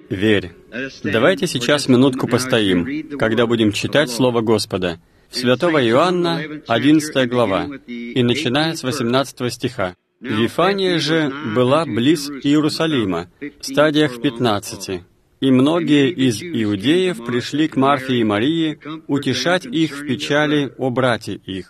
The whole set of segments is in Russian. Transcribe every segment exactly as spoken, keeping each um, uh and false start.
верь. Давайте сейчас минутку постоим, когда будем читать Слово Господа. Святого Иоанна, одиннадцатая глава, и начиная с восемнадцатого стиха. «Вифания же была близ Иерусалима, в стадиях пятнадцати, и многие из иудеев пришли к Марфе и Марии утешать их в печали о брате их.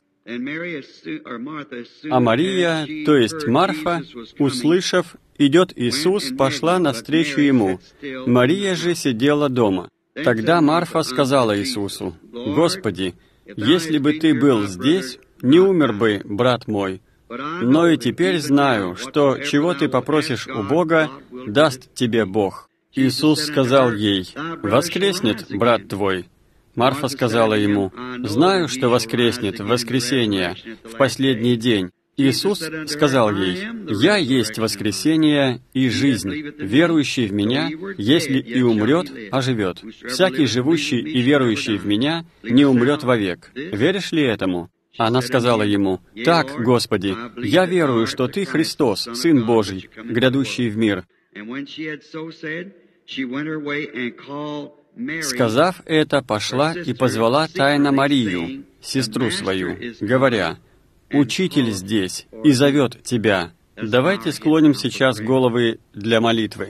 А Мария, то есть Марфа, услышав, идет Иисус, пошла навстречу Ему. Мария же сидела дома. Тогда Марфа сказала Иисусу: «Господи, если бы Ты был здесь, не умер бы брат мой. Но и теперь знаю, что чего Ты попросишь у Бога, даст Тебе Бог». Иисус сказал ей: «Воскреснет брат твой». Марфа сказала Ему: «Знаю, что воскреснет в воскресенье, в последний день». Иисус сказал ей: «Я есть воскресение и жизнь. Верующий в Меня, если и умрет, оживет. Всякий живущий и верующий в Меня не умрет вовек. Веришь ли этому?» Она сказала Ему: «Так, Господи, я верую, что Ты Христос, Сын Божий, грядущий в мир». Сказав это, пошла и позвала тайно Марию, сестру свою, говоря: «Учитель здесь и зовет тебя». Давайте склоним сейчас головы для молитвы.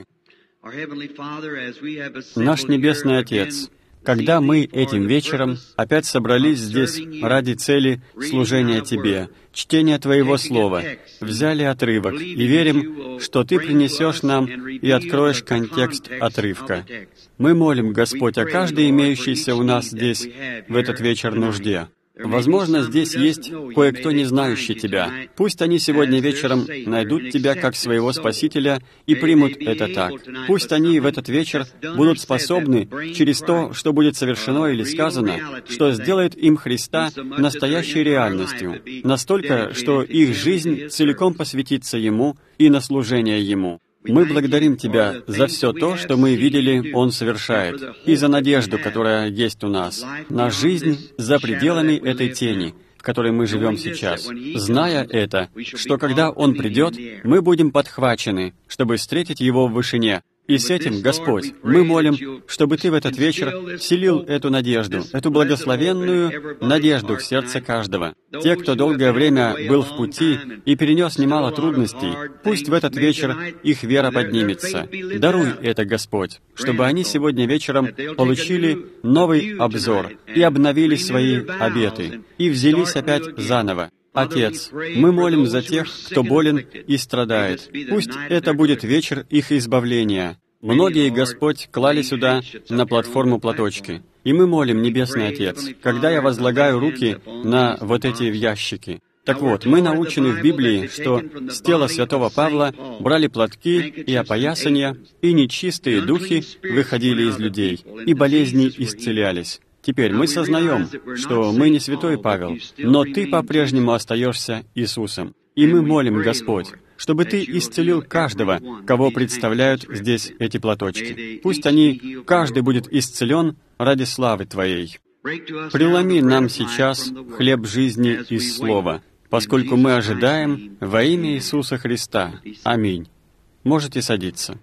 Наш Небесный Отец, когда мы этим вечером опять собрались здесь ради цели служения Тебе, чтения Твоего Слова, взяли отрывок и верим, что Ты принесешь нам и откроешь контекст отрывка. Мы молим, Господь, о каждой имеющейся у нас здесь в этот вечер нужде. Возможно, здесь есть кое-кто, не знающий Тебя. Пусть они сегодня вечером найдут Тебя как своего Спасителя и примут это так. Пусть они в этот вечер будут способны через то, что будет совершено или сказано, что сделает им Христа настоящей реальностью, настолько, что их жизнь целиком посвятится Ему и на служение Ему. Мы благодарим Тебя за все то, что мы видели, Он совершает, и за надежду, которая есть у нас, на жизнь за пределами этой тени, в которой мы живем сейчас, зная это, что когда Он придет, мы будем подхвачены, чтобы встретить Его в вышине. И с этим, Господь, мы молим, чтобы Ты в этот вечер вселил эту надежду, эту благословенную надежду в сердце каждого. Те, кто долгое время был в пути и перенес немало трудностей, пусть в этот вечер их вера поднимется. Даруй это, Господь, чтобы они сегодня вечером получили новый обзор и обновили свои обеты, и взялись опять заново. Отец, мы молим за тех, кто болен и страдает. Пусть это будет вечер их избавления. Многие, Господь, клали сюда на платформу платочки. И мы молим, Небесный Отец, когда я возлагаю руки на вот эти ящики. Так вот, мы научены в Библии, что с тела святого Павла брали платки и опоясания, и нечистые духи выходили из людей, и болезни исцелялись. Теперь мы сознаем, что мы не святой Павел, но Ты по-прежнему остаешься Иисусом. И мы молим, Господь, чтобы Ты исцелил каждого, кого представляют здесь эти платочки. Пусть они, каждый будет исцелен ради славы Твоей. Преломи нам сейчас хлеб жизни из Слова, поскольку мы ожидаем во имя Иисуса Христа. Аминь. Можете садиться.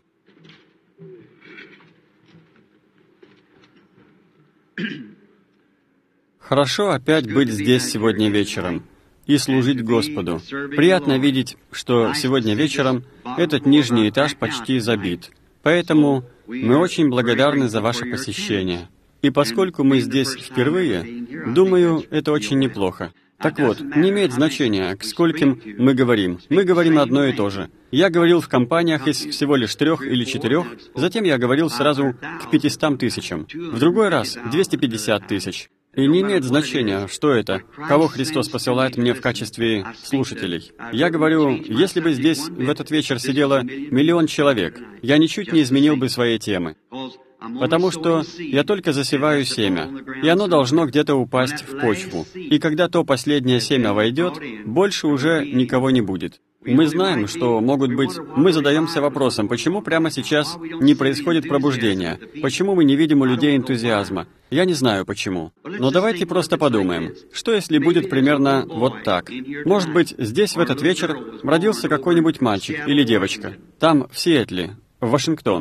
Хорошо опять быть здесь сегодня вечером и служить Господу. Приятно видеть, что сегодня вечером этот нижний этаж почти забит. Поэтому мы очень благодарны за ваше посещение. И поскольку мы здесь впервые, думаю, это очень неплохо. Так вот, не имеет значения, к скольким мы говорим. Мы говорим одно и то же. Я говорил в компаниях из всего лишь трех или четырех, затем я говорил сразу к пятистам тысячам. В другой раз — двести пятьдесят тысяч. И не имеет значения, что это, кого Христос посылает мне в качестве слушателей. Я говорю, если бы здесь в этот вечер сидело миллион человек, я ничуть не изменил бы своей темы. Потому что я только засеваю семя, и оно должно где-то упасть в почву. И когда то последнее семя войдет, больше уже никого не будет. Мы знаем, что могут быть... Мы задаемся вопросом, почему прямо сейчас не происходит пробуждение? Почему мы не видим у людей энтузиазма? Я не знаю, почему. Но давайте просто подумаем, что если будет примерно вот так? Может быть, здесь в этот вечер родился какой-нибудь мальчик или девочка, там, в Сиэтле, в Вашингтон.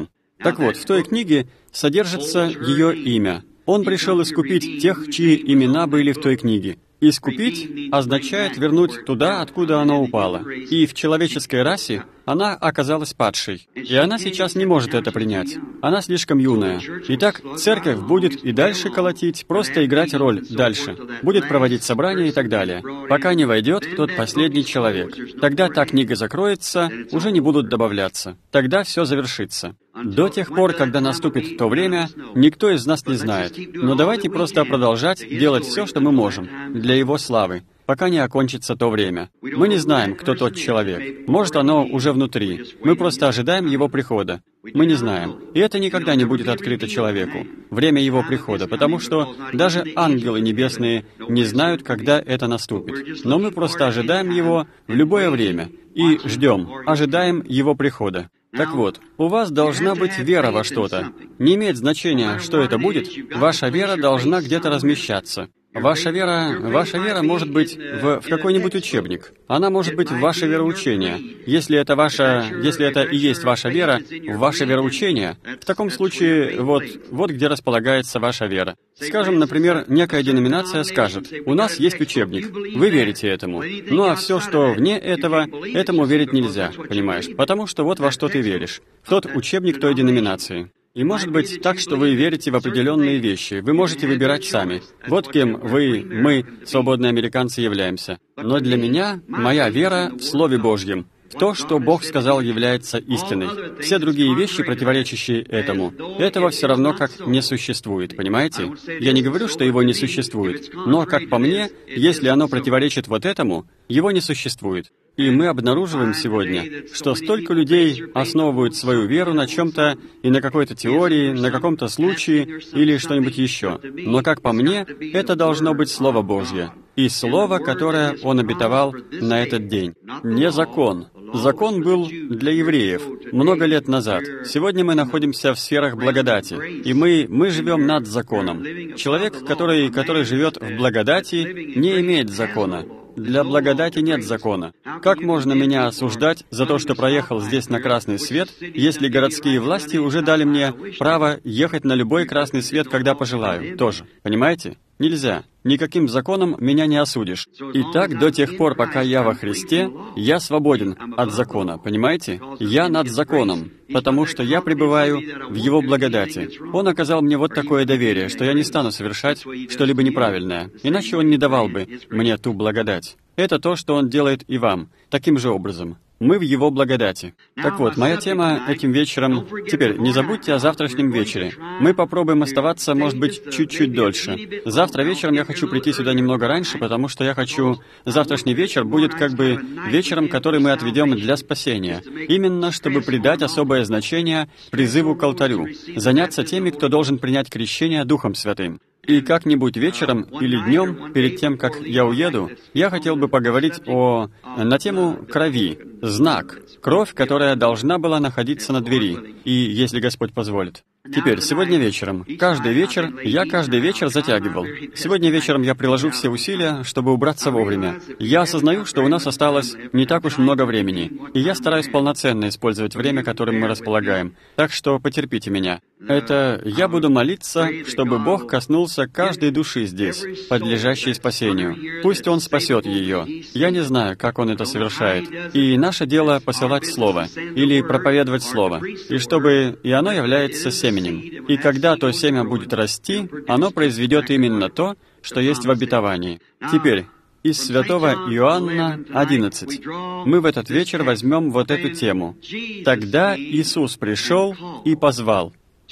Так вот, в той книге содержится ее имя. Он пришел искупить тех, чьи имена были в той книге. Искупить означает вернуть туда, откуда она упала. И в человеческой расе она оказалась падшей. И она сейчас не может это принять. Она слишком юная. Итак, церковь будет и дальше колотить, просто играть роль дальше. Будет проводить собрания и так далее, пока не войдет тот последний человек. Тогда та книга закроется, уже не будут добавляться. Тогда все завершится. До тех пор, когда наступит то время, никто из нас не знает. Но давайте просто продолжать делать все, что мы можем, для Его славы, пока не окончится то время. Мы не знаем, кто тот человек. Может, оно уже внутри. Мы просто ожидаем Его прихода. Мы не знаем. И это никогда не будет открыто человеку. Время Его прихода, потому что даже ангелы небесные не знают, когда это наступит. Но мы просто ожидаем Его в любое время. И ждем, ожидаем Его прихода. Так вот, у вас должна быть вера во что-то. Не имеет значения, что это будет, ваша вера должна где-то размещаться. Ваша вера, ваша вера может быть в, в какой-нибудь учебник. Она может быть в ваше вероучение. Если это ваша, если это и есть ваша вера, в ваше вероучение, в таком случае вот, вот где располагается ваша вера. Скажем, например, некая деноминация скажет: у нас есть учебник, вы верите этому. Ну а все, что вне этого, этому верить нельзя, понимаешь? Потому что вот во что ты веришь. В тот учебник той деноминации. И может быть так, что вы верите в определенные вещи. Вы можете выбирать сами. Вот кем вы, мы, свободные американцы, являемся. Но для меня моя вера в Слове Божьем, в то, что Бог сказал, является истиной. Все другие вещи, противоречащие этому, этого все равно как не существует, понимаете? Я не говорю, что его не существует, но, как по мне, если оно противоречит вот этому, его не существует. И мы обнаруживаем сегодня, что столько людей основывают свою веру на чем-то и на какой-то теории, на каком-то случае или что-нибудь еще. Но, как по мне, это должно быть Слово Божье. И Слово, которое Он обетовал на этот день. Не закон. Закон был для евреев много лет назад. Сегодня мы находимся в сферах благодати, и мы, мы живем над законом. Человек, который, который живет в благодати, не имеет закона. Для благодати нет закона. Как можно меня осуждать за то, что проехал здесь на красный свет, если городские власти уже дали мне право ехать на любой красный свет, когда пожелаю? Тоже. Понимаете? Нельзя. Никаким законом меня не осудишь. Итак, до тех пор, пока я во Христе, я свободен от закона, понимаете? Я над законом, потому что я пребываю в Его благодати. Он оказал мне вот такое доверие, что я не стану совершать что-либо неправильное, иначе Он не давал бы мне ту благодать. Это то, что Он делает и вам, таким же образом. Мы в Его благодати. Так вот, моя тема этим вечером... Теперь, не забудьте о завтрашнем вечере. Мы попробуем оставаться, может быть, чуть-чуть дольше. Завтра вечером я хочу прийти сюда немного раньше, потому что я хочу... Завтрашний вечер будет как бы вечером, который мы отведем для спасения. Именно, чтобы придать особое значение призыву к алтарю. Заняться теми, кто должен принять крещение Духом Святым. И как-нибудь вечером или днем, перед тем, как я уеду, я хотел бы поговорить о... на тему крови. Знак. Кровь, которая должна была находиться на двери. И если Господь позволит. Теперь, сегодня вечером. Каждый вечер, я каждый вечер затягивал. Сегодня вечером я приложу все усилия, чтобы убраться вовремя. Я осознаю, что у нас осталось не так уж много времени, и я стараюсь полноценно использовать время, которым мы располагаем. Так что потерпите меня. Это я буду молиться, чтобы Бог коснулся каждой души здесь, подлежащей спасению. Пусть Он спасет ее. Я не знаю, как Он это совершает. И наше дело посылать Слово, или проповедовать Слово, и чтобы и оно является семенем. И когда то семя будет расти, оно произведет именно то, что есть в обетовании. Теперь, из Святого Иоанна одиннадцать. Мы в этот вечер возьмем вот эту тему. «Тогда Иисус пришел и позвал».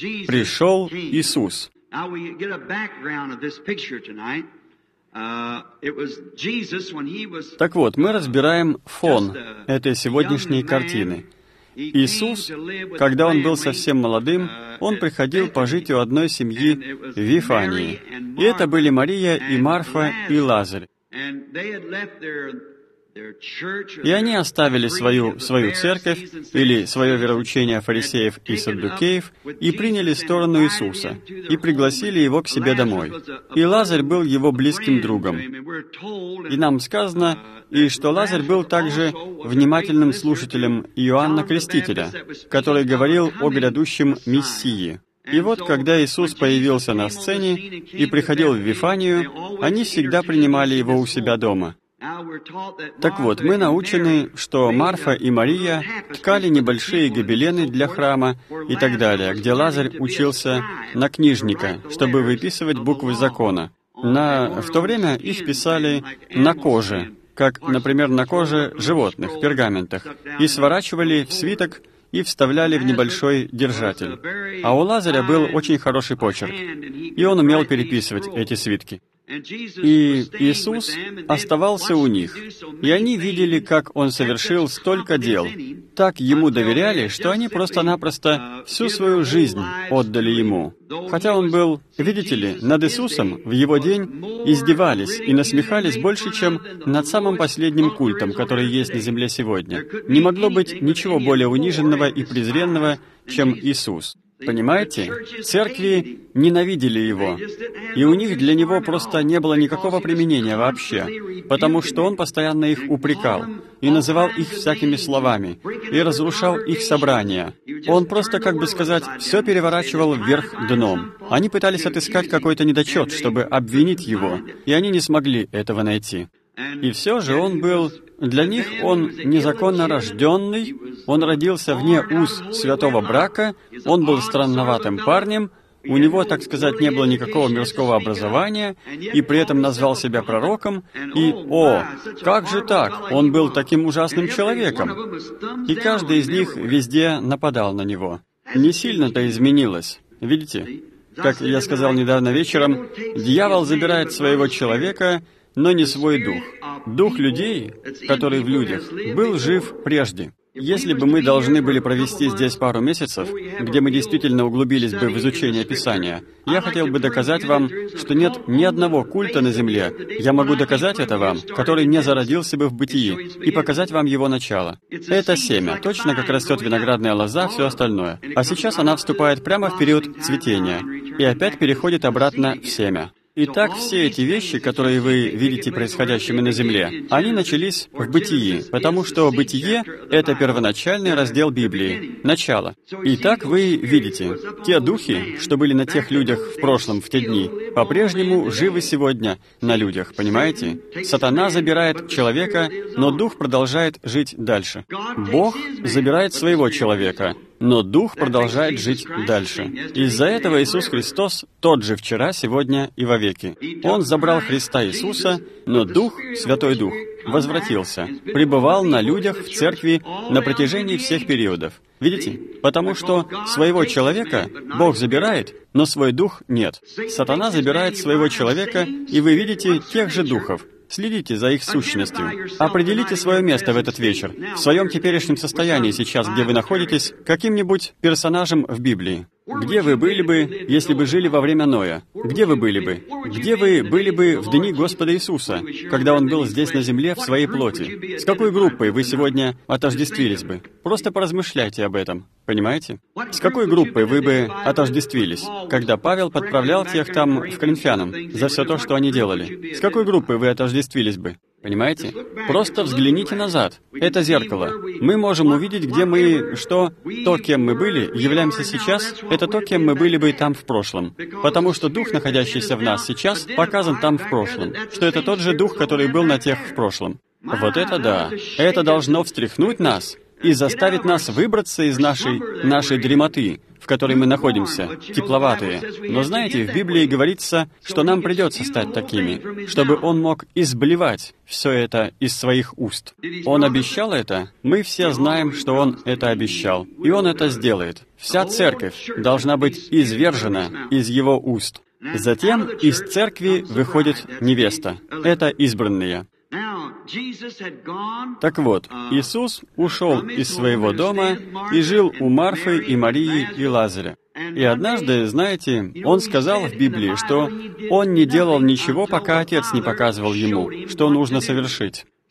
Пришел Иисус. Так вот, мы разбираем фон этой сегодняшней картины. Иисус, когда Он был совсем молодым, Он приходил пожить у одной семьи в Вифании. И это были Мария и Марфа и Лазарь. И они оставили свою, свою церковь или свое вероучение фарисеев и саддукеев и приняли сторону Иисуса и пригласили Его к себе домой. И Лазарь был его близким другом. И нам сказано, и что Лазарь был также внимательным слушателем Иоанна Крестителя, который говорил о грядущем Мессии. И вот, когда Иисус появился на сцене и приходил в Вифанию, они всегда принимали Его у себя дома. Так вот, мы научены, что Марфа и Мария ткали небольшие гобелены для храма и так далее, где Лазарь учился на книжника, чтобы выписывать буквы закона. На... В то время их писали на коже, как, например, на коже животных, пергаментах, и сворачивали в свиток и вставляли в небольшой держатель. А у Лазаря был очень хороший почерк, и он умел переписывать эти свитки. И Иисус оставался у них, и они видели, как Он совершил столько дел, так Ему доверяли, что они просто-напросто всю свою жизнь отдали Ему. Хотя Он был, видите ли, над Иисусом в Его день издевались и насмехались больше, чем над самым последним культом, который есть на земле сегодня. Не могло быть ничего более униженного и презренного, чем Иисус. Понимаете? Церкви ненавидели Его, и у них для Него просто не было никакого применения вообще, потому что Он постоянно их упрекал и называл их всякими словами, и разрушал их собрания. Он просто, как бы сказать, все переворачивал вверх дном. Они пытались отыскать какой-то недочет, чтобы обвинить Его, и они не смогли этого найти. И все же Он был... Для них Он незаконно рожденный, Он родился вне уз святого брака, Он был странноватым парнем, у него, так сказать, не было никакого мирского образования, и при этом назвал себя пророком, и, о, как же так, он был таким ужасным человеком. И каждый из них везде нападал на него. Не сильно-то изменилось, видите? Как я сказал недавно вечером, дьявол забирает своего человека, но не свой дух. Дух людей, который в людях, был жив прежде. Если бы мы должны были провести здесь пару месяцев, где мы действительно углубились бы в изучение Писания, я хотел бы доказать вам, что нет ни одного культа на земле, я могу доказать это вам, который не зародился бы в бытии, и показать вам его начало. Это семя, точно как растет виноградная лоза, все остальное. А сейчас она вступает прямо в период цветения, и опять переходит обратно в семя. Итак, все эти вещи, которые вы видите происходящими на Земле, они начались в Бытии, потому что Бытие — это первоначальный раздел Библии, начало. Итак, вы видите, те духи, что были на тех людях в прошлом, в те дни, по-прежнему живы сегодня на людях, понимаете? Сатана забирает человека, но дух продолжает жить дальше. Бог забирает своего человека, но Дух продолжает жить дальше. Из-за этого Иисус Христос тот же вчера, сегодня и вовеки. Он забрал Христа Иисуса, но Дух, Святой Дух, возвратился, пребывал на людях в церкви на протяжении всех периодов. Видите? Потому что своего человека Бог забирает, но свой дух нет. Сатана забирает своего человека, и вы видите тех же духов. Следите за их сущностью. Определите свое место в этот вечер, в своем теперешнем состоянии сейчас, где вы находитесь, каким-нибудь персонажем в Библии. Где вы были бы, если бы жили во время Ноя? Где вы были бы? Где вы были бы в дни Господа Иисуса, когда Он был здесь на земле в своей плоти? С какой группой вы сегодня отождествились бы? Просто поразмышляйте об этом. Понимаете? С какой группой вы бы отождествились, когда Павел подправлял тех там в Коринфянам за все то, что они делали? С какой группой вы отождествились бы? Понимаете? Просто взгляните назад. Это зеркало. Мы можем увидеть, где мы, что то, кем мы были, являемся сейчас, это то, кем мы были бы там в прошлом. Потому что Дух, находящийся в нас сейчас, показан там в прошлом. Что это тот же Дух, который был на тех в прошлом. Вот это да. Это должно встряхнуть нас и заставить нас выбраться из нашей, нашей дремоты, в которой мы находимся, тепловатые. Но знаете, в Библии говорится, что нам придется стать такими, чтобы Он мог изблевать все это из своих уст. Он обещал это? Мы все знаем, что Он это обещал. И Он это сделает. Вся церковь должна быть извержена из Его уст. Затем из церкви выходит невеста. Это избранные. Так вот, Иисус ушел из своего дома и жил у Марфы и Марии и Лазаря. И однажды, знаете, Он сказал в Библии, что Он не делал ничего, пока Отец не показывал Ему, что нужно совершить.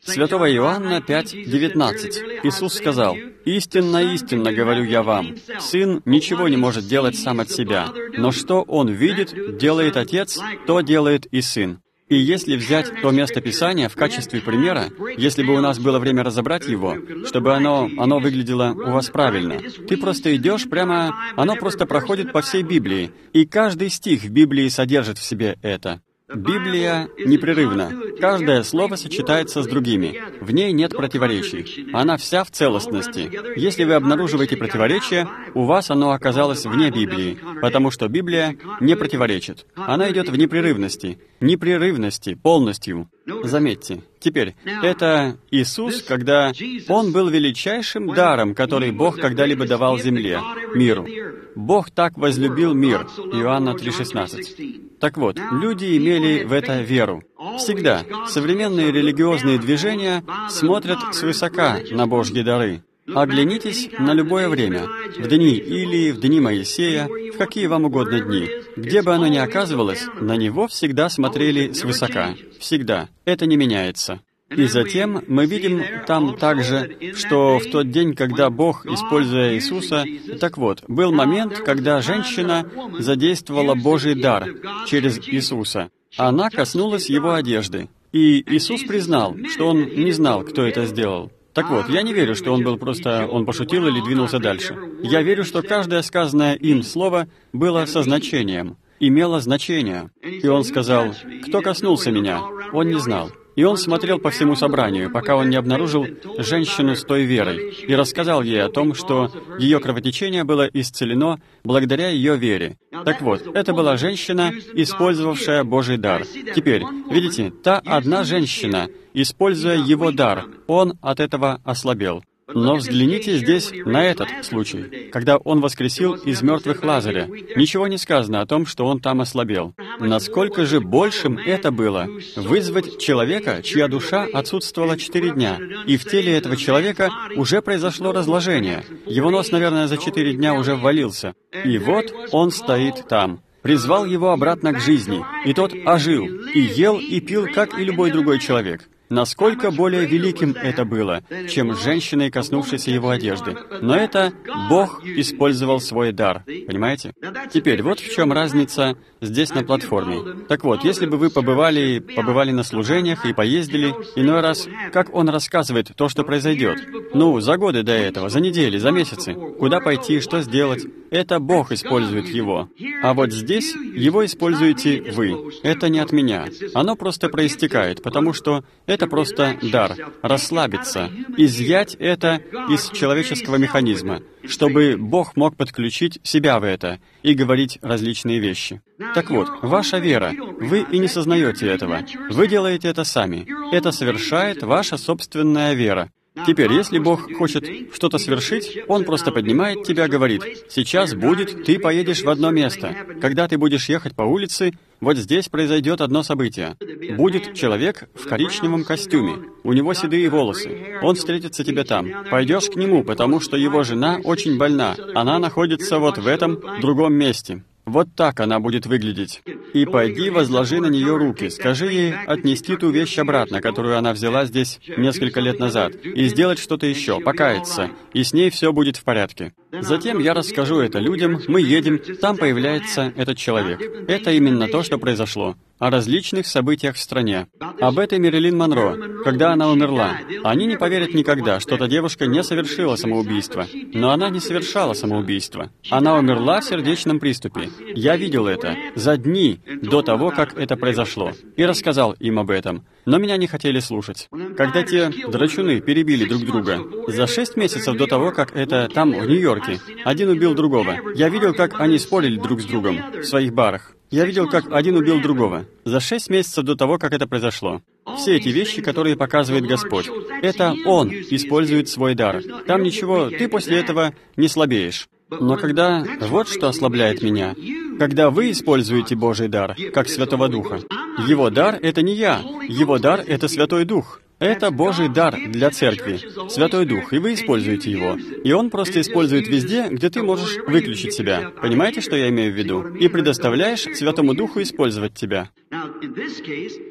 Святого Иоанна пять девятнадцать. Иисус сказал: «Истинно, истинно говорю я вам, Сын ничего не может делать сам от себя, но что Он видит, делает Отец, то делает и Сын». И если взять то место Писания в качестве примера, если бы у нас было время разобрать его, чтобы оно, оно выглядело у вас правильно, ты просто идешь прямо, оно просто проходит по всей Библии, и каждый стих в Библии содержит в себе это. Библия непрерывна. Каждое слово сочетается с другими. В ней нет противоречий. Она вся в целостности. Если вы обнаруживаете противоречие, у вас оно оказалось вне Библии, потому что Библия не противоречит. Она идет в непрерывности. Непрерывности полностью. Заметьте. Теперь, это Иисус, когда Он был величайшим даром, который Бог когда-либо давал земле, миру. Бог так возлюбил мир. Иоанна три шестнадцать. Так вот, люди имели в это веру. Всегда современные религиозные движения смотрят свысока на Божьи дары. Оглянитесь на любое время, в дни Илии, в дни Моисея, в какие вам угодно дни. Где бы оно ни оказывалось, на него всегда смотрели свысока. Всегда. Это не меняется. И затем мы видим там также, что в тот день, когда Бог, используя Иисуса, так вот, был момент, когда женщина задействовала Божий дар через Иисуса. Она коснулась Его одежды. И Иисус признал, что Он не знал, кто это сделал. Так вот, я не верю, что он был просто, он пошутил или двинулся дальше. Я верю, что каждое сказанное им слово было со значением, имело значение. И он сказал: «Кто коснулся меня?» Он не знал. И он смотрел по всему собранию, пока он не обнаружил женщину с той верой, и рассказал ей о том, что ее кровотечение было исцелено благодаря ее вере. Так вот, это была женщина, использовавшая Божий дар. Теперь, видите, та одна женщина, используя его дар, он от этого ослабел. Но взгляните здесь на этот случай, когда Он воскресил из мертвых Лазаря. Ничего не сказано о том, что он там ослабел. Насколько же большим это было вызвать человека, чья душа отсутствовала четыре дня, и в теле этого человека уже произошло разложение. Его нос, наверное, за четыре дня уже ввалился. И вот он стоит там. Призвал его обратно к жизни, и тот ожил, и ел, и пил, как и любой другой человек. Насколько более великим это было, чем женщиной, коснувшейся его одежды. Но это Бог использовал свой дар. Понимаете? Теперь, вот в чем разница здесь на платформе. Так вот, если бы вы побывали, побывали на служениях и поездили, иной раз, как он рассказывает то, что произойдет. Ну, за годы до этого, за недели, за месяцы. Куда пойти, что сделать. Это Бог использует его. А вот здесь его используете вы. Это не от меня. Оно просто проистекает, потому что это просто дар. Расслабиться. Изъять это из человеческого механизма, чтобы Бог мог подключить себя в это и говорить различные вещи. Так вот, ваша вера, вы и не сознаете этого. Вы делаете это сами. Это совершает ваша собственная вера. Теперь, если Бог хочет что-то совершить, Он просто поднимает тебя, говорит: «Сейчас будет, ты поедешь в одно место. Когда ты будешь ехать по улице, вот здесь произойдет одно событие. Будет человек в коричневом костюме, у него седые волосы. Он встретится тебе там. Пойдешь к нему, потому что его жена очень больна. Она находится вот в этом другом месте». Вот так она будет выглядеть. И пойди, возложи на нее руки, скажи ей отнести ту вещь обратно, которую она взяла здесь несколько лет назад, и сделать что-то еще, покаяться, и с ней все будет в порядке. Затем я расскажу это людям, мы едем, там появляется этот человек. Это именно то, что произошло. О различных событиях в стране. Об этой Мэрилин Монро, когда она умерла. Они не поверят никогда, что эта девушка не совершила самоубийство. Но она не совершала самоубийство. Она умерла в сердечном приступе. Я видел это за дни до того, как это произошло, и рассказал им об этом. Но меня не хотели слушать. Когда те драчуны перебили друг друга, за шесть месяцев до того, как это там, в Нью-Йорке, один убил другого, я видел, как они спорили друг с другом в своих барах. Я видел, как один убил другого. За шесть месяцев до того, как это произошло. Все эти вещи, которые показывает Господь, это Он использует свой дар. Там ничего, ты после этого не слабеешь. Но когда... Вот что ослабляет меня. Когда вы используете Божий дар, как Святого Духа. Его дар — это не я. Его дар — это Святой Дух. Это Божий дар для церкви, Святой Дух, и вы используете его. И Он просто использует везде, где ты можешь выключить себя. Понимаете, что я имею в виду? И предоставляешь Святому Духу использовать тебя.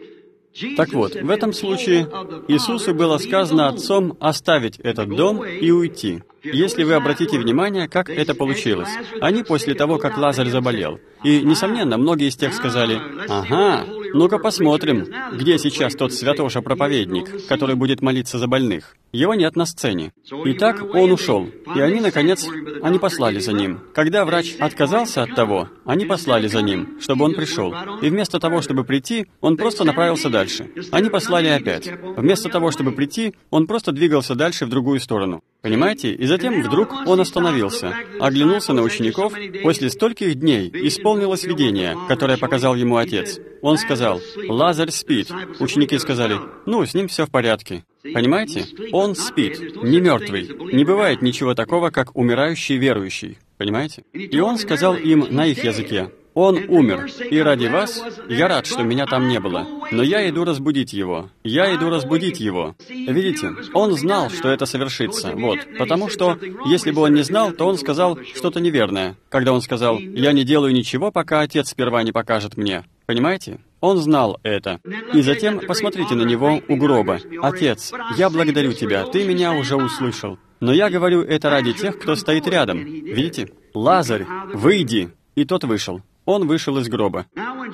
Так вот, в этом случае Иисусу было сказано Отцом оставить этот дом и уйти. Если вы обратите внимание, как это получилось. Они после того, как Лазарь заболел. И, несомненно, многие из тех сказали: «Ага, ну-ка посмотрим, где сейчас тот святоша-проповедник, который будет молиться за больных». Его нет на сцене. Итак, он ушел. И они, наконец, они послали за ним. Когда врач отказался от того, они послали за ним, чтобы он пришел. И вместо того, чтобы прийти, он просто направился дальше. Они послали опять. Вместо того, чтобы прийти, он просто двигался дальше в другую сторону. Понимаете? И затем вдруг он остановился, оглянулся на учеников. После стольких дней исполнилось видение, которое показал ему Отец. Он сказал: «Лазарь спит». Ученики сказали: «Ну, с ним все в порядке». Понимаете? Он спит, не мертвый. Не бывает ничего такого, как умирающий верующий. Понимаете? И он сказал им на их языке: «Он умер, и ради вас я рад, что меня там не было, но я иду разбудить его. Я иду разбудить его». Видите, он знал, что это совершится, вот, потому что, если бы он не знал, то он сказал что-то неверное, когда он сказал: «Я не делаю ничего, пока Отец сперва не покажет мне». Понимаете? Он знал это. И затем посмотрите на него у гроба. «Отец, я благодарю Тебя, Ты меня уже услышал. Но я говорю это ради тех, кто стоит рядом». Видите? «Лазарь, выйди!» И тот вышел. Он вышел из гроба.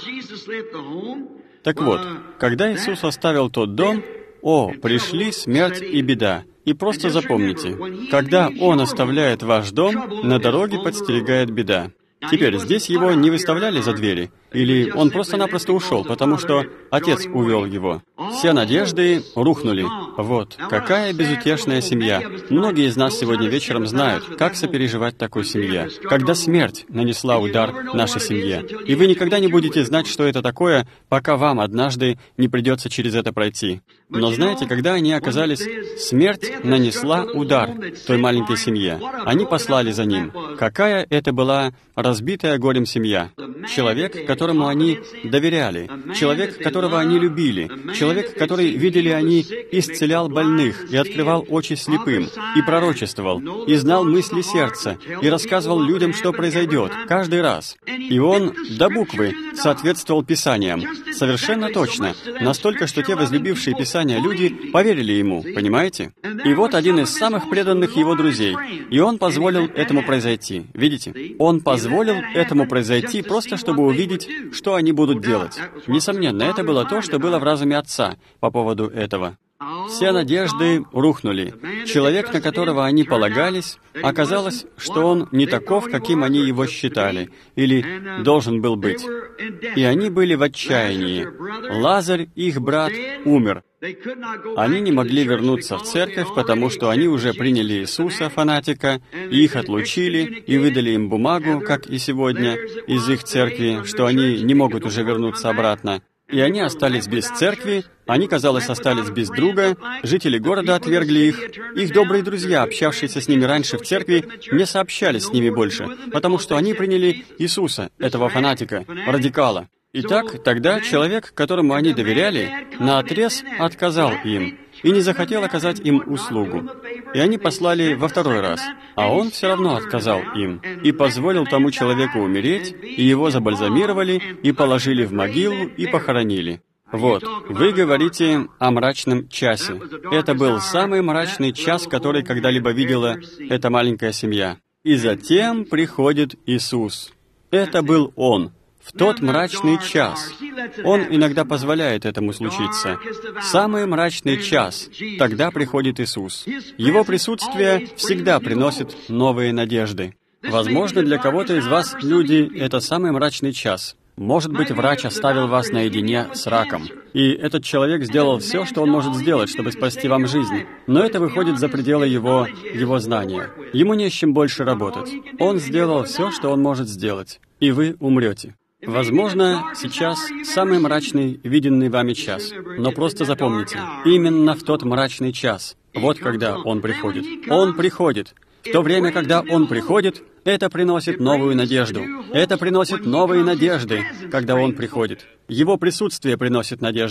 Так вот, когда Иисус оставил тот дом, о, пришли смерть и беда. И просто запомните, когда Он оставляет ваш дом, на дороге подстерегает беда. Теперь, здесь его не выставляли за двери, или он просто-напросто ушел, потому что Отец увел его. Все надежды рухнули. Вот, какая безутешная семья. Многие из нас сегодня вечером знают, как сопереживать такой семье, когда смерть нанесла удар нашей семье. И вы никогда не будете знать, что это такое, пока вам однажды не придется через это пройти. Но знаете, когда они оказались, смерть нанесла удар той маленькой семье. Они послали за ним. Какая это была разбитая горем семья. Человек, которому они доверяли. Человек, которого они любили. Человек, который, видели они, исцелял больных и открывал очи слепым, и пророчествовал, и знал мысли сердца, и рассказывал людям, что произойдет, каждый раз. И он, до буквы, соответствовал Писаниям. Совершенно точно. Настолько, что те возлюбившие Писания люди поверили ему, понимаете? И вот один из самых преданных его друзей. И он позволил этому произойти. Видите? Он позволил этому произойти просто, чтобы увидеть, что они будут делать. Несомненно, это было то, что было в разуме Отца по поводу этого. Все надежды рухнули. Человек, на которого они полагались, оказалось, что он не таков, каким они его считали, или должен был быть. И они были в отчаянии. Лазарь, их брат, умер. Они не могли вернуться в церковь, потому что они уже приняли Иисуса, фанатика, и их отлучили, и выдали им бумагу, как и сегодня, из их церкви, что они не могут уже вернуться обратно. И они остались без церкви, они, казалось, остались без друга, жители города отвергли их. Их добрые друзья, общавшиеся с ними раньше в церкви, не сообщались с ними больше, потому что они приняли Иисуса, этого фанатика, радикала. Итак, тогда человек, которому они доверяли, наотрез отказал им и не захотел оказать им услугу. И они послали во второй раз, а он все равно отказал им и позволил тому человеку умереть, и его забальзамировали, и положили в могилу, и похоронили. Вот, вы говорите о мрачном часе. Это был самый мрачный час, который когда-либо видела эта маленькая семья. И затем приходит Иисус. Это был Он. В тот мрачный час. Он иногда позволяет этому случиться. Самый мрачный час. Тогда приходит Иисус. Его присутствие всегда приносит новые надежды. Возможно, для кого-то из вас, люди, это самый мрачный час. Может быть, врач оставил вас наедине с раком. И этот человек сделал все, что он может сделать, чтобы спасти вам жизнь. Но это выходит за пределы его, его знания. Ему не с чем больше работать. Он сделал все, что он может сделать. И вы умрете. Возможно, сейчас самый мрачный, виденный вами час. Но просто запомните, именно в тот мрачный час, вот когда Он приходит. Он приходит. В то время, когда Он приходит, это приносит новую надежду. Это приносит новые надежды, когда Он приходит. Его присутствие приносит надежду.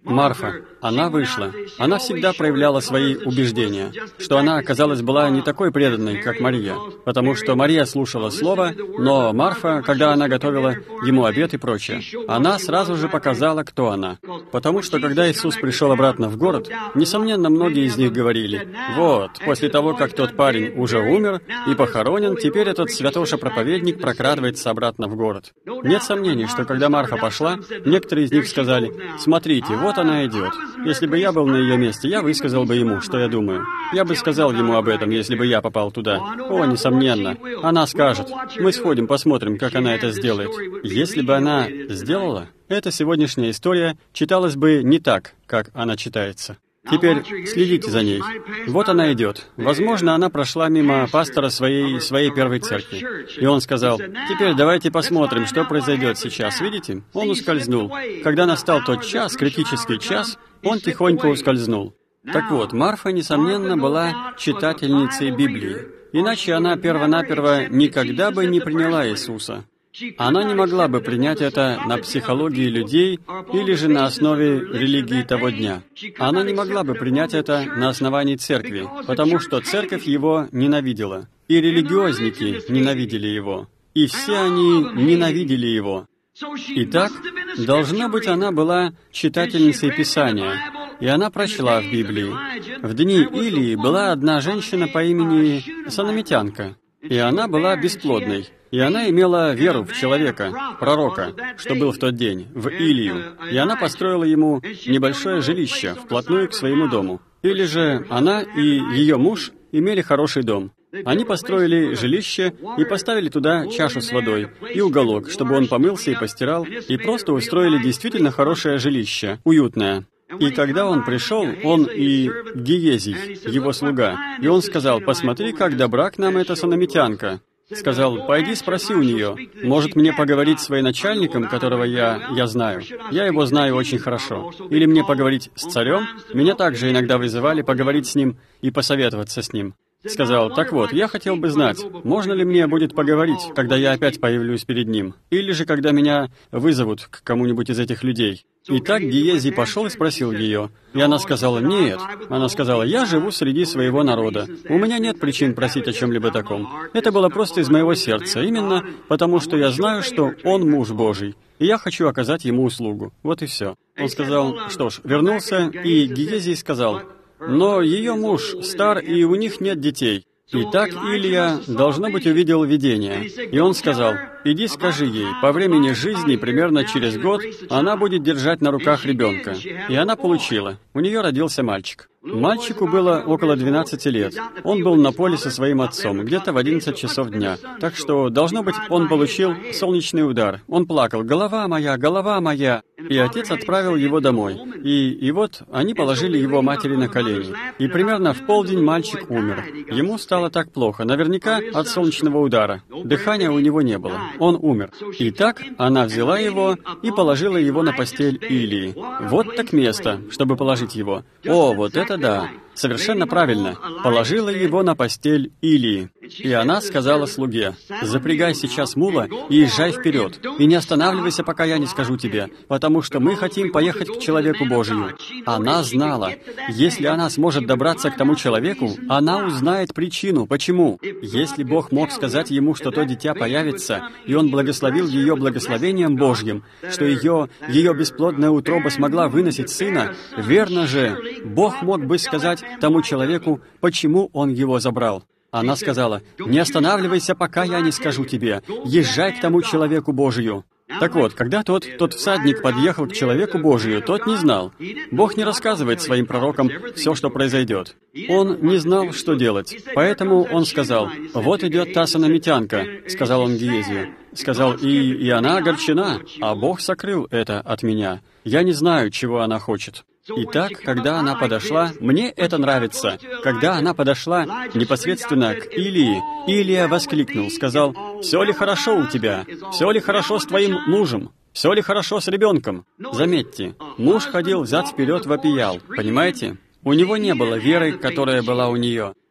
Марфа, она вышла. Она всегда проявляла свои убеждения, что она, казалось, была не такой преданной, как Мария, потому что Мария слушала Слово, но Марфа, когда она готовила ему обед и прочее, она сразу же показала, кто она. Потому что, когда Иисус пришел обратно в город, несомненно, многие из них говорили: «Вот, после того, как тот парень уже умер и похоронен, теперь этот святоша-проповедник прокрадывается обратно в город». Нет сомнений, что когда Марфа пошла, некоторые из них сказали: «Смотрите, вот она идет». Если бы я был на ее месте, я высказал бы ему, что я думаю. Я бы сказал ему об этом, если бы я попал туда. О, несомненно. Она скажет: «Мы сходим, посмотрим, как она это сделает». Если бы она сделала, эта сегодняшняя история читалась бы не так, как она читается. Теперь следите за ней. Вот она идет. Возможно, она прошла мимо пастора своей, своей первой церкви. И он сказал: «Теперь давайте посмотрим, что произойдет сейчас». Видите? Он ускользнул. Когда настал тот час, критический час, он тихонько ускользнул. Так вот, Марфа, несомненно, была читательницей Библии. Иначе она первонаперво никогда бы не приняла Иисуса. Она не могла бы принять это на психологии людей или же на основе религии того дня. Она не могла бы принять это на основании церкви, потому что церковь его ненавидела, и религиозники ненавидели его, и все они ненавидели его. Итак, должно быть, она была читательницей Писания, и она прочла в Библии. В дни Илии была одна женщина по имени Санамитянка, и она была бесплодной. И она имела веру в человека, пророка, что был в тот день, в Илию. И она построила ему небольшое жилище вплотную к своему дому. Или же она и ее муж имели хороший дом. Они построили жилище и поставили туда чашу с водой и уголок, чтобы он помылся и постирал, и просто устроили действительно хорошее жилище, уютное. И когда он пришел, он и Гиезий, его слуга, и он сказал: «Посмотри, как добра к нам эта санамитянка». Сказал: «Пойди спроси у нее, может мне поговорить с военачальником, которого я, я знаю? Я его знаю очень хорошо. Или мне поговорить с царем? Меня также иногда вызывали поговорить с ним и посоветоваться с ним». Сказал: «Так вот, я хотел бы знать, можно ли мне будет поговорить, когда я опять появлюсь перед ним, или же когда меня вызовут к кому-нибудь из этих людей». Итак, Гиезий пошел и спросил ее. И она сказала: «Нет». Она сказала: «Я живу среди своего народа. У меня нет причин просить о чем-либо таком. Это было просто из моего сердца, именно потому что я знаю, что он муж Божий, и я хочу оказать ему услугу». Вот и все. Он сказал: «Что ж», вернулся, и Гиезий сказал: «Но ее муж стар, и у них нет детей». Итак, Илия, должно быть, увидел видение. И он сказал: «Иди скажи ей, по времени жизни, примерно через год, она будет держать на руках ребенка». И она получила. У нее родился мальчик. Мальчику было около двенадцати лет. Он был на поле со своим отцом, где-то в одиннадцать часов дня. Так что, должно быть, он получил солнечный удар. Он плакал: «Голова моя, голова моя!» И отец отправил его домой. И, и вот они положили его матери на колени. И примерно в полдень мальчик умер. Ему стало так плохо, наверняка от солнечного удара. Дыхания у него не было. Он умер. И так она взяла его и положила его на постель Илии. Вот так место, чтобы положить его. О, вот это да! Совершенно правильно. Положила его на постель Илии. И она сказала слуге: «Запрягай сейчас мула и езжай вперед, и не останавливайся, пока я не скажу тебе, потому что мы хотим поехать к человеку Божию». Она знала, если она сможет добраться к тому человеку, она узнает причину, почему. Если Бог мог сказать ему, что то дитя появится, и он благословил ее благословением Божьим, что ее, ее бесплодная утроба смогла выносить сына, верно же, Бог мог бы сказать тому человеку, почему он его забрал. Она сказала: «Не останавливайся, пока я не скажу тебе. Езжай к тому человеку Божию». Так вот, когда тот, тот всадник подъехал к человеку Божию, тот не знал. Бог не рассказывает своим пророкам все, что произойдет. Он не знал, что делать. Поэтому он сказал: «Вот идет та санамитянка», — сказал он Гиезию. Сказал: и, «И она огорчена, а Бог сокрыл это от меня. Я не знаю, чего она хочет». Итак, когда она подошла, мне это нравится, когда она подошла непосредственно к Илии, Илия воскликнул, сказал: «Все ли хорошо у тебя? Все ли хорошо с твоим мужем? Все ли хорошо с ребенком?» Заметьте, муж ходил взад-вперед, вопиял, понимаете? У него не было веры, которая была у нее.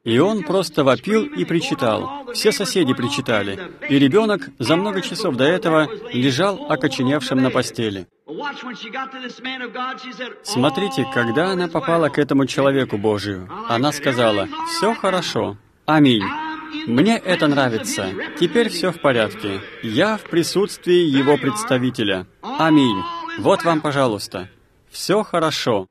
И он просто вопил и причитал. Все соседи причитали. И ребенок за много часов до этого лежал окоченевшим на постели. Смотрите, когда она попала к этому человеку Божию, она сказала: «Все хорошо. Аминь. Мне это нравится. Теперь все в порядке. Я в присутствии его представителя. Аминь. Вот вам, пожалуйста. Все хорошо».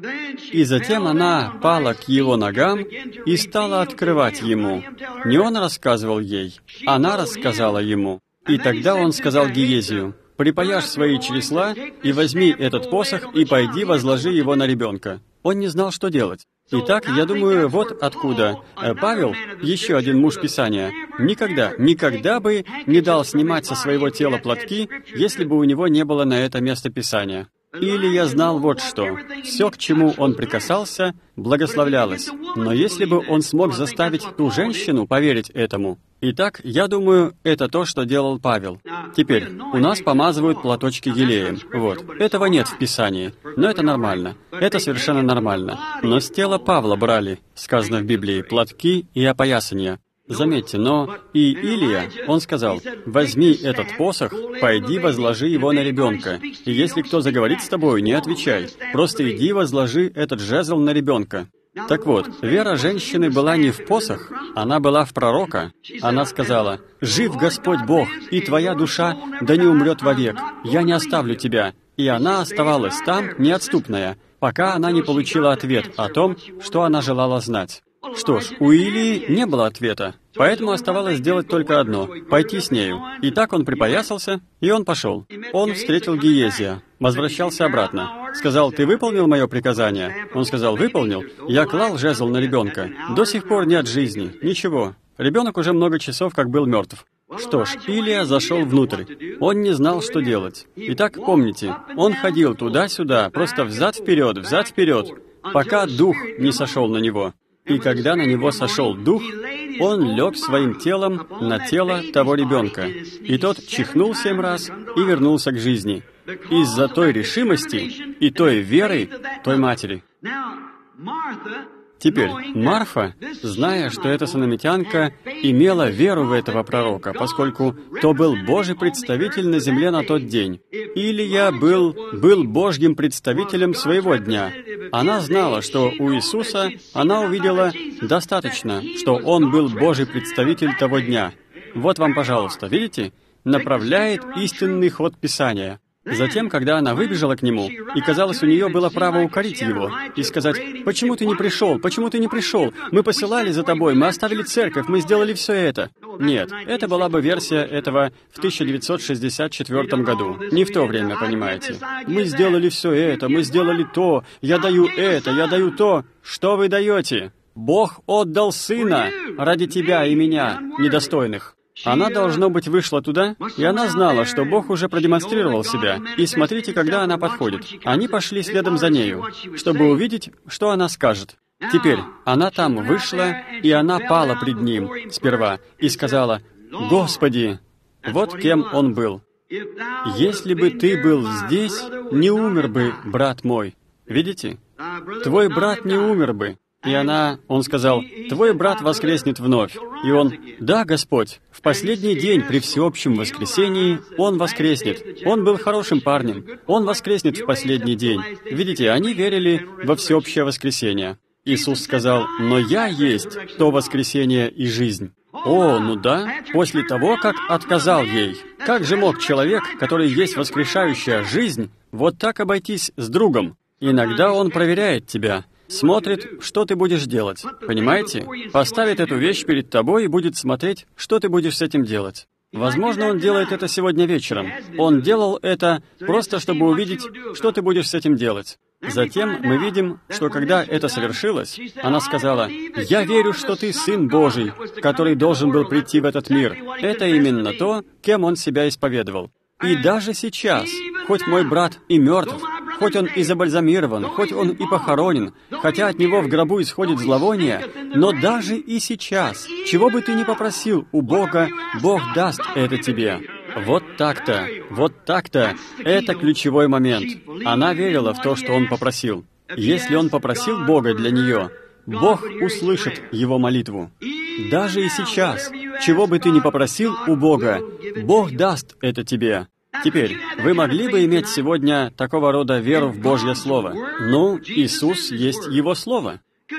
И затем она пала к его ногам и стала открывать ему. Не он рассказывал ей, она рассказала ему. И тогда он сказал Гиезию: «Припаяшь свои чресла и возьми этот посох и пойди возложи его на ребенка». Он не знал, что делать. Итак, я думаю, вот откуда Павел, еще один муж Писания, никогда, никогда бы не дал снимать со своего тела платки, если бы у него не было на это место Писания. Или я знал вот что. Все, к чему он прикасался, благословлялось. Но если бы он смог заставить ту женщину поверить этому... Итак, я думаю, это то, что делал Павел. Теперь, у нас помазывают платочки елеем. Вот. Этого нет в Писании. Но это нормально. Это совершенно нормально. Но с тела Павла брали, сказано в Библии, платки и опоясания. Заметьте, но и Илия, он сказал: «Возьми этот посох, пойди возложи его на ребенка, и если кто заговорит с тобой, не отвечай, просто иди возложи этот жезл на ребенка». Так вот, вера женщины была не в посох, она была в пророка. Она сказала: «Жив Господь Бог, и твоя душа да не умрет вовек, я не оставлю тебя». И она оставалась там, неотступная, пока она не получила ответ о том, что она желала знать. Что ж, у Илии не было ответа, поэтому оставалось сделать только одно — пойти с нею. И так он припоясался, и он пошел. Он встретил Гиезия, возвращался обратно. Сказал: «Ты выполнил мое приказание?» Он сказал: «Выполнил. Я клал жезл на ребенка. До сих пор нет жизни. Ничего. Ребенок уже много часов как был мертв». Что ж, Илия зашел внутрь. Он не знал, что делать. Итак, помните, он ходил туда-сюда, просто взад-вперед, взад-вперед, пока дух не сошел на него. И когда на него сошел дух, он лег своим телом на тело того ребенка. И тот чихнул семь раз и вернулся к жизни. Из-за той решимости и той веры той матери. Теперь, Марфа, зная, что эта сунамитянка имела веру в этого пророка, поскольку то был Божий представитель на земле на тот день. Илия был, был Божьим представителем своего дня. Она знала, что у Иисуса она увидела достаточно, что Он был Божий представитель того дня. Вот вам, пожалуйста, видите? Направляет истинный ход Писания. Затем, когда она выбежала к нему, и, казалось, у нее было право укорить его и сказать: «Почему ты не пришел? Почему ты не пришел? Мы посылали за тобой, мы оставили церковь, мы сделали все это». Нет, это была бы версия этого в тысяча девятьсот шестьдесят четвёртом году. Не в то время, понимаете. «Мы сделали все это, мы сделали то, я даю это, я даю то». Что вы даете? Бог отдал Сына ради тебя и меня, недостойных. Она, должно быть, вышла туда, и она знала, что Бог уже продемонстрировал себя. И смотрите, когда она подходит. Они пошли следом за нею, чтобы увидеть, что она скажет. Теперь, она там вышла, и она пала пред Ним сперва и сказала: «Господи!» Вот кем он был. «Если бы ты был здесь, не умер бы, брат мой». Видите? Твой брат не умер бы. И она, он сказал: «Твой брат воскреснет вновь». И он: «Да, Господь, в последний день при всеобщем воскресении он воскреснет. Он был хорошим парнем. Он воскреснет в последний день». Видите, они верили во всеобщее воскресение. Иисус сказал: «Но я есть то воскресение и жизнь». О, ну да, после того, как отказал ей. Как же мог человек, который есть воскрешающая жизнь, вот так обойтись с другом? Иногда он проверяет тебя. Смотрит, что ты будешь делать. Понимаете? Поставит эту вещь перед тобой и будет смотреть, что ты будешь с этим делать. Возможно, он делает это сегодня вечером. Он делал это просто, чтобы увидеть, что ты будешь с этим делать. Затем мы видим, что когда это совершилось, она сказала: «Я верю, что ты Сын Божий, который должен был прийти в этот мир». Это именно то, кем он себя исповедовал. И даже сейчас, хоть мой брат и мертв, хоть он и забальзамирован, хоть он и похоронен, хотя от него в гробу исходит зловоние, но даже и сейчас, чего бы ты ни попросил у Бога, Бог даст это тебе. Вот так-то, вот так-то, это ключевой момент. Она верила в то, что он попросил. Если он попросил Бога для нее, Бог услышит его молитву. Даже и сейчас, чего бы ты ни попросил у Бога, Бог даст это тебе. Теперь, вы могли бы иметь сегодня такого рода веру в Божье Слово? Ну, Иисус есть Его Слово.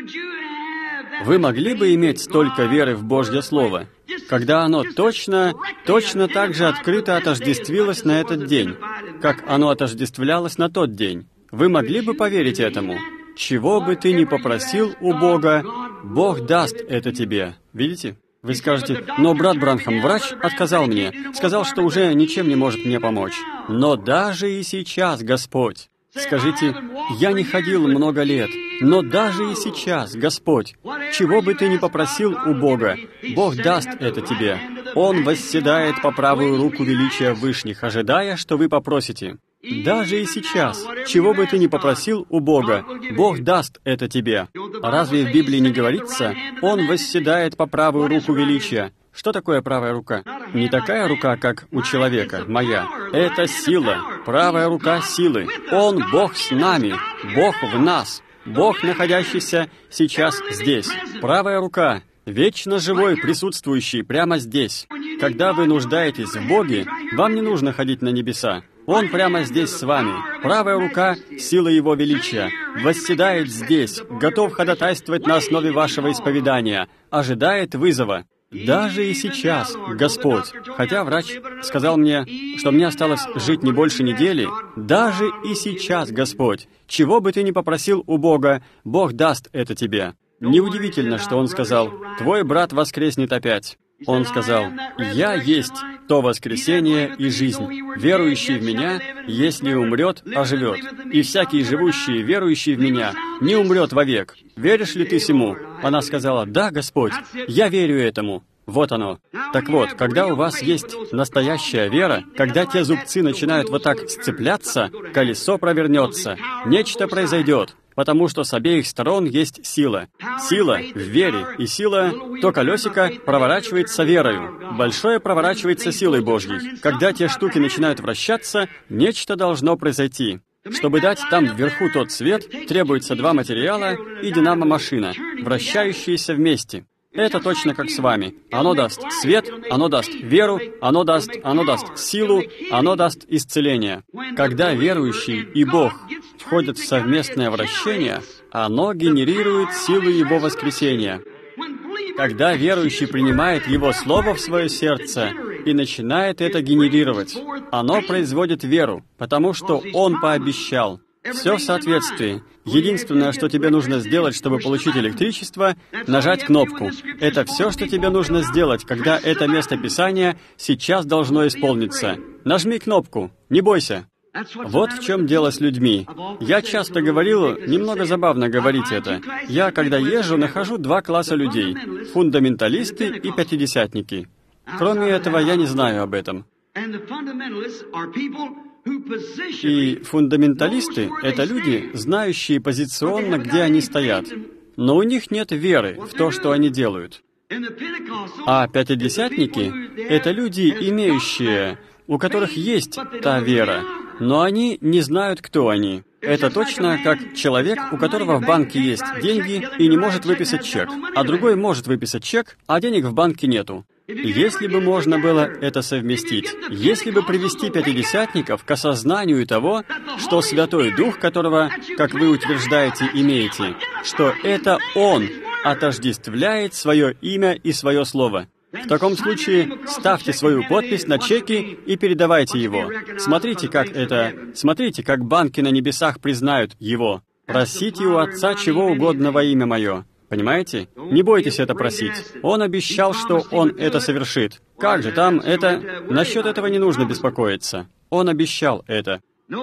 Вы могли бы иметь столько веры в Божье Слово, когда оно точно, точно так же открыто отождествилось на этот день, как оно отождествлялось на тот день? Вы могли бы поверить этому? Чего бы ты ни попросил у Бога, Бог даст это тебе. Видите? Вы скажете: но брат Бранхам, врач, отказал мне, сказал, что уже ничем не может мне помочь. Но даже и сейчас, Господь, скажите: я не ходил много лет, но даже и сейчас, Господь, чего бы ты ни попросил у Бога, Бог даст это тебе. Он восседает по правую руку величия Вышних, ожидая, что вы попросите. Даже и сейчас, чего бы ты ни попросил у Бога, Бог даст это тебе. Разве в Библии не говорится: Он восседает по правую руку величия? Что такое правая рука? Не такая рука, как у человека, моя. Это сила, правая рука силы. Он Бог с нами, Бог в нас, Бог, находящийся сейчас здесь. Правая рука, вечно живой, присутствующий прямо здесь. Когда вы нуждаетесь в Боге, вам не нужно ходить на небеса. Он прямо здесь с вами. Правая рука, сила Его величия, восседает здесь, готов ходатайствовать на основе вашего исповедания, ожидает вызова. Даже и сейчас, Господь, хотя врач сказал мне, что мне осталось жить не больше недели, даже и сейчас, Господь, чего бы ты ни попросил у Бога, Бог даст это тебе. Неудивительно, что Он сказал: «Твой брат воскреснет опять». Он сказал: «Я есть то воскресение и жизнь. Верующий в Меня, если умрет, оживет. И всякий живущий, верующий в Меня, не умрет вовек. Веришь ли ты сему?» Она сказала: «Да, Господь, я верю этому». Вот оно. Так вот, когда у вас есть настоящая вера, когда те зубцы начинают вот так сцепляться, колесо провернется, нечто произойдет, потому что с обеих сторон есть сила. Сила в вере, и сила, то колесико проворачивается верою, большое проворачивается силой Божьей. Когда те штуки начинают вращаться, нечто должно произойти. Чтобы дать там вверху тот свет, требуется два материала и динамо-машина, вращающиеся вместе. Это точно как с вами. Оно даст свет, оно даст веру, оно даст, оно даст силу, оно даст исцеление. Когда верующий и Бог входят в совместное вращение, оно генерирует силу Его воскресения. Когда верующий принимает Его Слово в свое сердце и начинает это генерировать, оно производит веру, потому что Он пообещал. Все в соответствии. Единственное, что тебе нужно сделать, чтобы получить электричество, нажать кнопку. Это все, что тебе нужно сделать, когда это место Писания сейчас должно исполниться. Нажми кнопку, не бойся. Вот в чем дело с людьми. Я часто говорил, немного забавно говорить это. Я, когда езжу, нахожу два класса людей: фундаменталисты и пятидесятники. Кроме этого, я не знаю об этом. И фундаменталисты — это люди, знающие позиционно, где они стоят, но у них нет веры в то, что они делают. А пятидесятники — это люди, имеющие, у которых есть та вера, но они не знают, кто они. Это точно как человек, у которого в банке есть деньги и не может выписать чек, а другой может выписать чек, а денег в банке нету. Если бы можно было это совместить, если бы привести пятидесятников к осознанию того, что Святой Дух, которого, как вы утверждаете, имеете, что это Он отождествляет свое имя и свое слово. В таком случае ставьте свою подпись на чеке и передавайте его. Смотрите, как это... Смотрите, как банки на небесах признают его. Просите у Отца чего угодно во имя Мое. Понимаете? Не бойтесь это просить. Он обещал, что Он это совершит. Как же там это... Насчет этого не нужно беспокоиться. Он обещал это.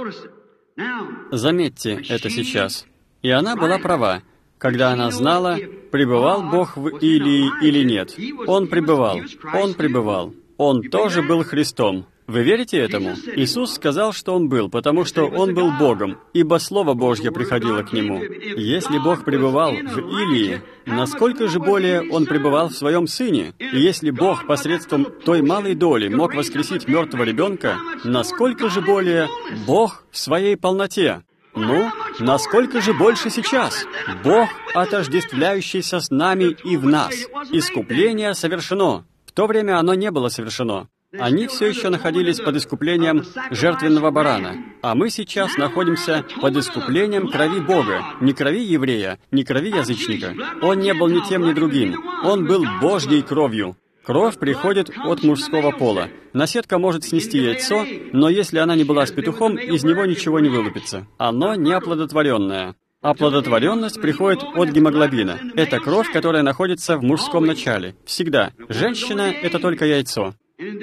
Заметьте это сейчас. И она была права, когда она знала, пребывал Бог в Илии или нет. Он пребывал. Он пребывал. Он тоже был Христом. Вы верите этому? Иисус сказал, что Он был, потому что Он был Богом, ибо Слово Божье приходило к Нему. Если Бог пребывал в Илии, насколько же более Он пребывал в Своем Сыне? И если Бог посредством той малой доли мог воскресить мертвого ребенка, насколько же более Бог в Своей полноте? Ну, насколько же больше сейчас? Бог, отождествляющийся с нами и в нас. Искупление совершено. В то время оно не было совершено. Они все еще находились под искуплением жертвенного барана, а мы сейчас находимся под искуплением крови Бога, не крови еврея, не крови язычника. Он не был ни тем, ни другим. Он был Божьей кровью. Кровь приходит от мужского пола. Наседка может снести яйцо, но если она не была с петухом, из него ничего не вылупится. Оно неоплодотворенное. Оплодотворенность приходит от гемоглобина. Это кровь, которая находится в мужском начале. Всегда. Женщина — это только яйцо.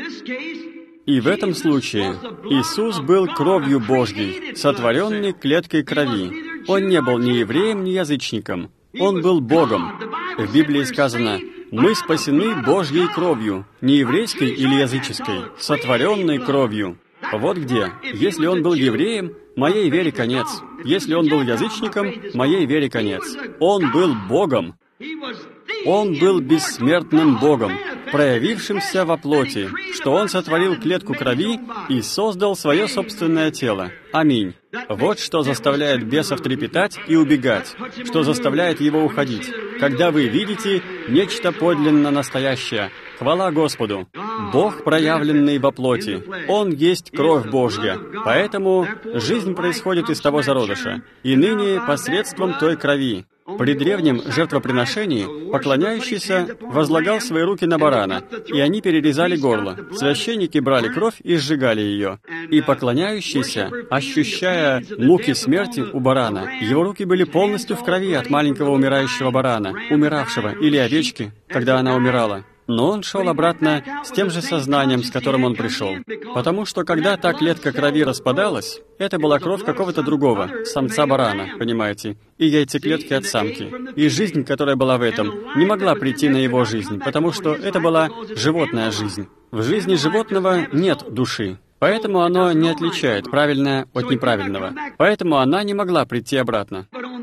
И в этом случае Иисус был кровью Божьей, сотворенной клеткой крови. Он не был ни евреем, ни язычником. Он был Богом. В Библии сказано: «Мы спасены Божьей кровью, не еврейской или языческой, сотворенной кровью». Вот где. Если он был евреем, моей вере конец. Если он был язычником, моей вере конец. Он был Богом. Он был бессмертным Богом, проявившимся во плоти, что Он сотворил клетку крови и создал свое собственное тело. Аминь. Вот что заставляет бесов трепетать и убегать, что заставляет его уходить. Когда вы видите нечто подлинно настоящее, хвала Господу. Бог, проявленный во плоти, Он есть кровь Божья, поэтому жизнь происходит из того зародыша, и ныне посредством той крови. При древнем жертвоприношении поклоняющийся возлагал свои руки на барана, и они перерезали горло. Священники брали кровь и сжигали ее. И поклоняющийся, ощущая муки смерти у барана, его руки были полностью в крови от маленького умирающего барана, умиравшего, или овечки, когда она умирала. Но он шел обратно с тем же сознанием, с которым он пришел. Потому что когда та клетка крови распадалась, это была кровь какого-то другого, самца барана, понимаете, и яйцеклетки от самки. И жизнь, которая была в этом, не могла прийти на его жизнь, потому что это была животная жизнь. В жизни животного нет души. Поэтому оно не отличает правильное от неправильного. Поэтому она не могла прийти обратно.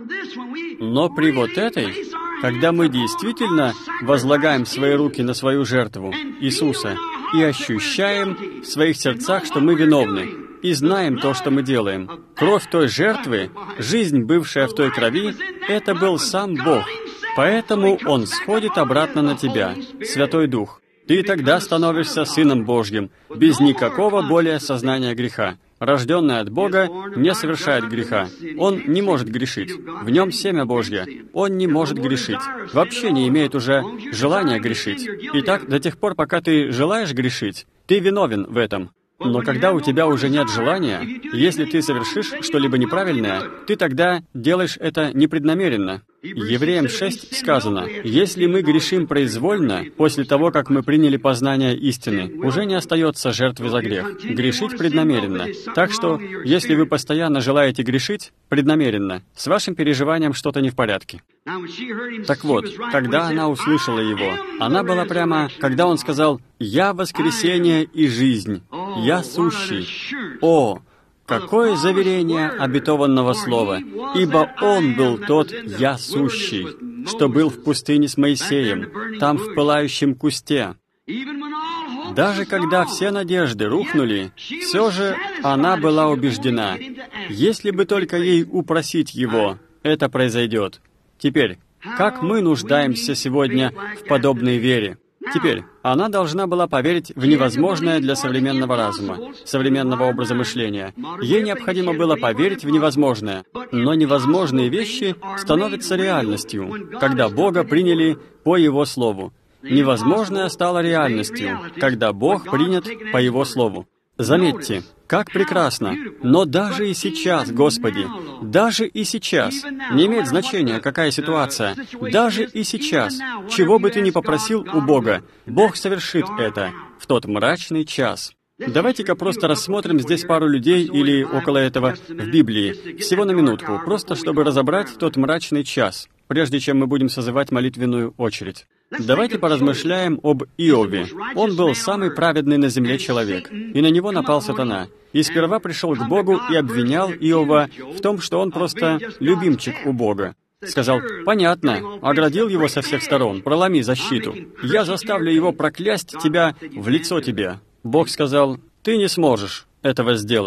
Но при вот этой, когда мы действительно возлагаем свои руки на свою жертву, Иисуса, и ощущаем в своих сердцах, что мы виновны, и знаем то, что мы делаем. Кровь той жертвы, жизнь, бывшая в той крови, это был сам Бог. Поэтому Он сходит обратно на тебя, Святой Дух. Ты тогда становишься Сыном Божьим, без никакого более сознания греха. Рожденный от Бога не совершает греха. Он не может грешить. В нем семя Божье. Он не может грешить. Вообще не имеет уже желания грешить. Итак, до тех пор, пока ты желаешь грешить, ты виновен в этом. Но когда у тебя уже нет желания, если ты совершишь что-либо неправильное, ты тогда делаешь это непреднамеренно. Евреям шесть сказано: «Если мы грешим произвольно, после того, как мы приняли познание истины, уже не остается жертвы за грех. Грешить преднамеренно». Так что, если вы постоянно желаете грешить, преднамеренно, с вашим переживанием что-то не в порядке. Так вот, когда она услышала его, она была прямо, когда он сказал: «Я воскресение и жизнь, я сущий». О! Какое заверение обетованного слова! Ибо Он был тот «Я сущий», что был в пустыне с Моисеем, там в пылающем кусте. Даже когда все надежды рухнули, все же она была убеждена, если бы только ей упросить Его, это произойдет. Теперь, как мы нуждаемся сегодня в подобной вере? Теперь, она должна была поверить в невозможное для современного разума, современного образа мышления. Ей необходимо было поверить в невозможное. Но невозможные вещи становятся реальностью, когда Бога приняли по Его Слову. Невозможное стало реальностью, когда Бог принят по Его Слову. Заметьте, как прекрасно. Но даже и сейчас, Господи, даже и сейчас, не имеет значения, какая ситуация, даже и сейчас, чего бы ты ни попросил у Бога, Бог совершит это в тот мрачный час. Давайте-ка просто рассмотрим здесь пару людей или около этого в Библии, всего на минутку, просто чтобы разобрать тот мрачный час, прежде чем мы будем созывать молитвенную очередь. Давайте поразмышляем об Иове. Он был самый праведный на земле человек, и на него напал сатана. И сперва пришел к Богу и обвинял Иова в том, что он просто любимчик у Бога. Сказал: «Понятно, оградил его со всех сторон, проломи защиту. Я заставлю его проклясть тебя в лицо тебе». Бог сказал: «Ты не сможешь этого сделать».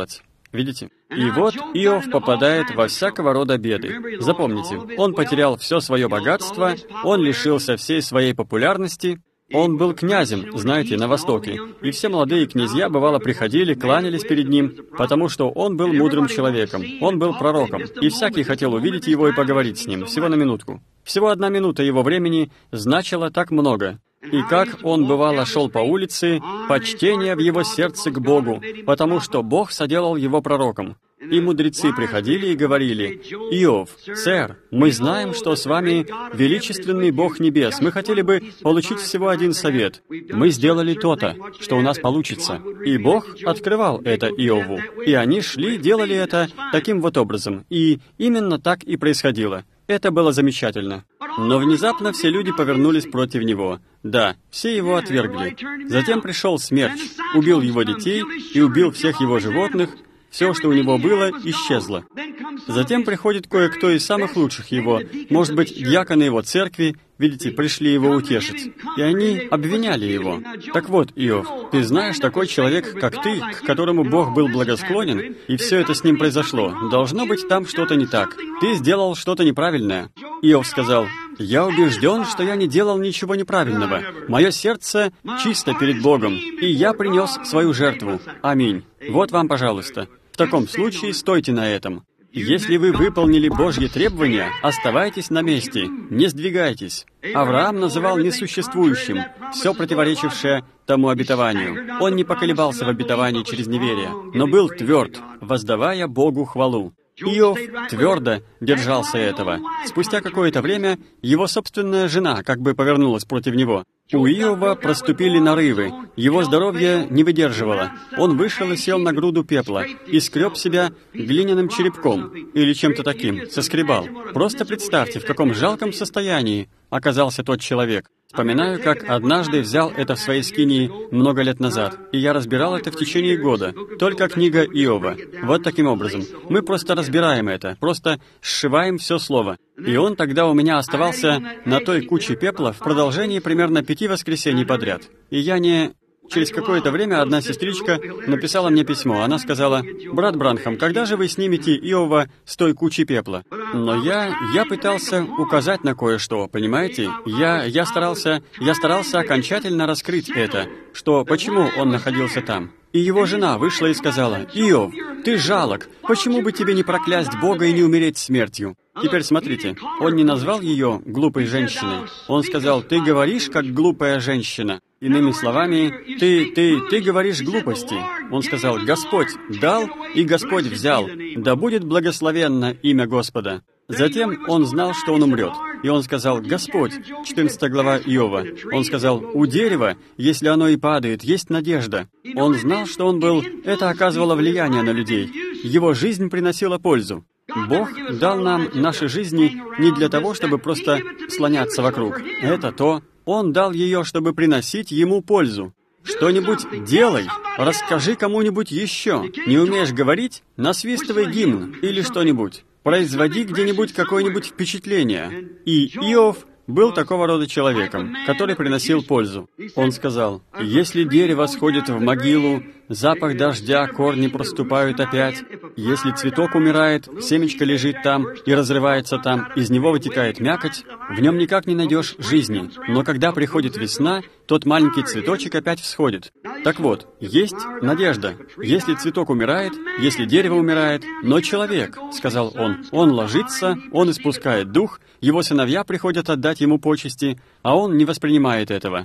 Видите? И вот Иов попадает во всякого рода беды. Запомните, он потерял все свое богатство, он лишился всей своей популярности. Он был князем, знаете, на Востоке, и все молодые князья, бывало, приходили, кланялись перед ним, потому что он был мудрым человеком, он был пророком, и всякий хотел увидеть его и поговорить с ним, всего на минутку. Всего одна минута его времени значила так много. И как он, бывало, шел по улице, почтение в его сердце к Богу, потому что Бог соделал его пророком. И мудрецы приходили и говорили: «Иов, сэр, мы знаем, что с вами величественный Бог небес. Мы хотели бы получить всего один совет. Мы сделали то-то, что у нас получится». И Бог открывал это Иову. И они шли, делали это таким вот образом. И именно так и происходило. Это было замечательно. Но внезапно все люди повернулись против него. Да, все его отвергли. Затем пришел смерч, убил его детей и убил всех его животных. Все, что у него было, исчезло. Затем приходит кое-кто из самых лучших его, может быть, диаконы его церкви, видите, пришли его утешить. И они обвиняли его. Так вот, Иов, ты знаешь, такой человек, как ты, к которому Бог был благосклонен, и все это с ним произошло. Должно быть, там что-то не так. Ты сделал что-то неправильное. Иов сказал: «Я убежден, что я не делал ничего неправильного. Мое сердце чисто перед Богом, и я принес свою жертву. Аминь. Вот вам, пожалуйста. В таком случае стойте на этом. Если вы выполнили Божьи требования, оставайтесь на месте, не сдвигайтесь». Авраам называл несуществующим все противоречившее тому обетованию. Он не поколебался в обетовании через неверие, но был тверд, воздавая Богу хвалу. Иов твердо держался этого. Спустя какое-то время его собственная жена как бы повернулась против него. У Иова проступили нарывы, его здоровье не выдерживало. Он вышел и сел на груду пепла и скреб себя глиняным черепком или чем-то таким, соскребал. Просто представьте, в каком жалком состоянии оказался тот человек. Вспоминаю, как однажды взял это в своей скинии много лет назад, и я разбирал это в течение года. Только книга Иова. Вот таким образом. Мы просто разбираем это, просто сшиваем все слово. И он тогда у меня оставался на той куче пепла в продолжении примерно пяти воскресений подряд. И я не... Через какое-то время одна сестричка написала мне письмо. Она сказала: «Брат Бранхам, когда же вы снимете Иова с той кучи пепла?» Но я, я пытался указать на кое-что, понимаете? Я, я старался, я старался окончательно раскрыть это, что почему он находился там. И его жена вышла и сказала: «Иов, ты жалок, почему бы тебе не проклясть Бога и не умереть смертью?» Теперь смотрите, он не назвал ее глупой женщиной. Он сказал: «Ты говоришь, как глупая женщина». Иными словами, ты, ты, ты говоришь глупости. Он сказал: «Господь дал, и Господь взял. Да будет благословенно имя Господа». Затем он знал, что он умрет. И он сказал: «Господь», четырнадцатая глава Иова, он сказал: «У дерева, если оно и падает, есть надежда». Он знал, что он был... Это оказывало влияние на людей. Его жизнь приносила пользу. Бог дал нам наши жизни не для того, чтобы просто слоняться вокруг. Это то. Он дал ее, чтобы приносить Ему пользу. Что-нибудь делай, расскажи кому-нибудь еще. Не умеешь говорить? Насвистывай гимн или что-нибудь. Производи где-нибудь какое-нибудь впечатление. И Иов был такого рода человеком, который приносил пользу. Он сказал: «Если дерево сходит в могилу, запах дождя, корни проступают опять. Если цветок умирает, семечко лежит там и разрывается там, из него вытекает мякоть, в нем никак не найдешь жизни. Но когда приходит весна, тот маленький цветочек опять всходит». Так вот, есть надежда. Если цветок умирает, если дерево умирает, но человек, сказал он, он ложится, он испускает дух, его сыновья приходят отдать ему почести, а он не воспринимает этого.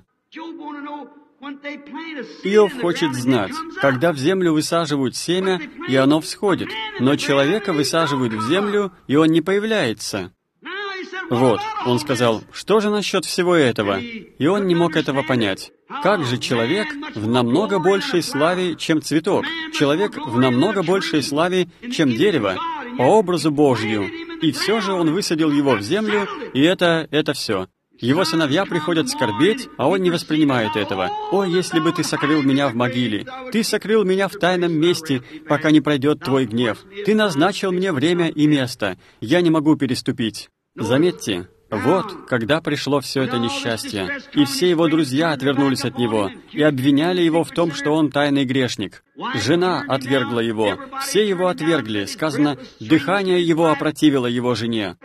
Иов хочет знать, когда в землю высаживают семя, и оно всходит, но человека высаживают в землю, и он не появляется. Вот, он сказал: «Что же насчет всего этого?» И он не мог этого понять. Как же человек в намного большей славе, чем цветок? Человек в намного большей славе, чем дерево, по образу Божью. И все же он высадил его в землю, и это, это все. Его сыновья приходят скорбеть, а он не воспринимает этого. «О, если бы ты сокрыл меня в могиле! Ты сокрыл меня в тайном месте, пока не пройдет твой гнев. Ты назначил мне время и место. Я не могу переступить». Заметьте, Вот, когда пришло все это несчастье, и все его друзья отвернулись от него и обвиняли его в том, что он тайный грешник. Жена отвергла его, все его отвергли, сказано, дыхание его опротивило его жене.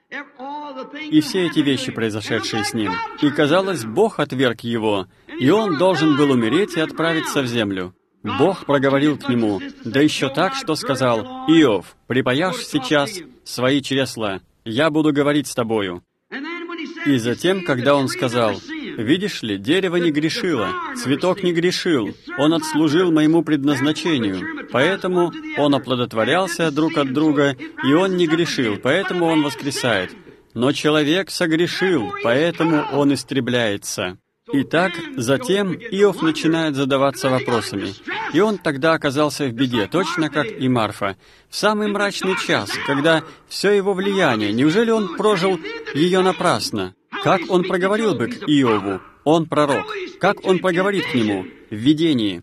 И все эти вещи, произошедшие с ним. И, казалось, Бог отверг его, и он должен был умереть и отправиться в землю. Бог проговорил к нему, да еще так, что сказал, «Иов, припаяшь сейчас свои чресла, я буду говорить с тобою». И затем, когда он сказал, «Видишь ли, дерево не грешило, цветок не грешил, он отслужил моему предназначению, поэтому он оплодотворялся друг от друга, и он не грешил, поэтому он воскресает. Но человек согрешил, поэтому он истребляется». Итак, затем Иов начинает задаваться вопросами. И он тогда оказался в беде, точно как и Марфа. В самый мрачный час, когда все его влияние, неужели он прожил ее напрасно? Как он проговорил бы к Иову? Он пророк. Как он проговорит к нему? В видении.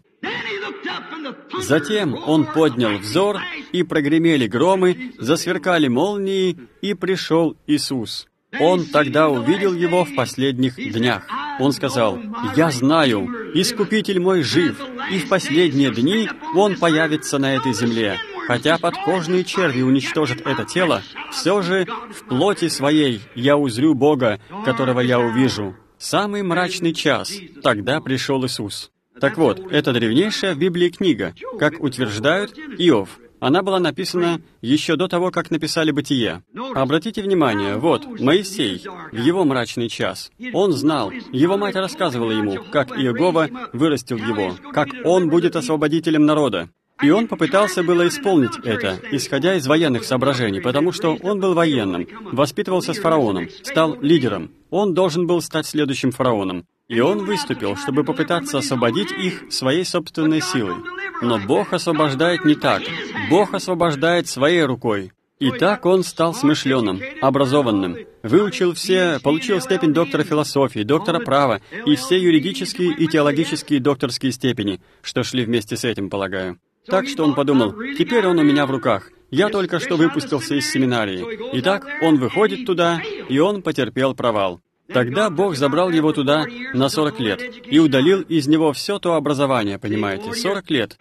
Затем он поднял взор, и прогремели громы, засверкали молнии, и пришел Иисус. Он тогда увидел его в последних днях. Он сказал, «Я знаю, Искупитель мой жив, и в последние дни Он появится на этой земле. Хотя подкожные черви уничтожат это тело, все же в плоти своей я узрю Бога, которого я увижу». Самый мрачный час. Тогда пришел Иисус. Так вот, это древнейшая в Библии книга, как утверждают Иов. Она была написана еще до того, как написали «Бытие». Обратите внимание, вот, Моисей, в его мрачный час. Он знал, его мать рассказывала ему, как Иегова вырастил его, как он будет освободителем народа. И он попытался было исполнить это, исходя из военных соображений, потому что он был военным, воспитывался с фараоном, стал лидером. Он должен был стать следующим фараоном. И он выступил, чтобы попытаться освободить их своей собственной силой. Но Бог освобождает не так. Бог освобождает своей рукой. И так он стал смышленым, образованным, выучил все, получил степень доктора философии, доктора права и все юридические и теологические докторские степени, что шли вместе с этим, полагаю. Так что он подумал, теперь он у меня в руках. Я только что выпустился из семинарии. Итак, он выходит туда, и он потерпел провал. Тогда Бог забрал его туда на сорок лет и удалил из него все то образование, понимаете, сорок лет.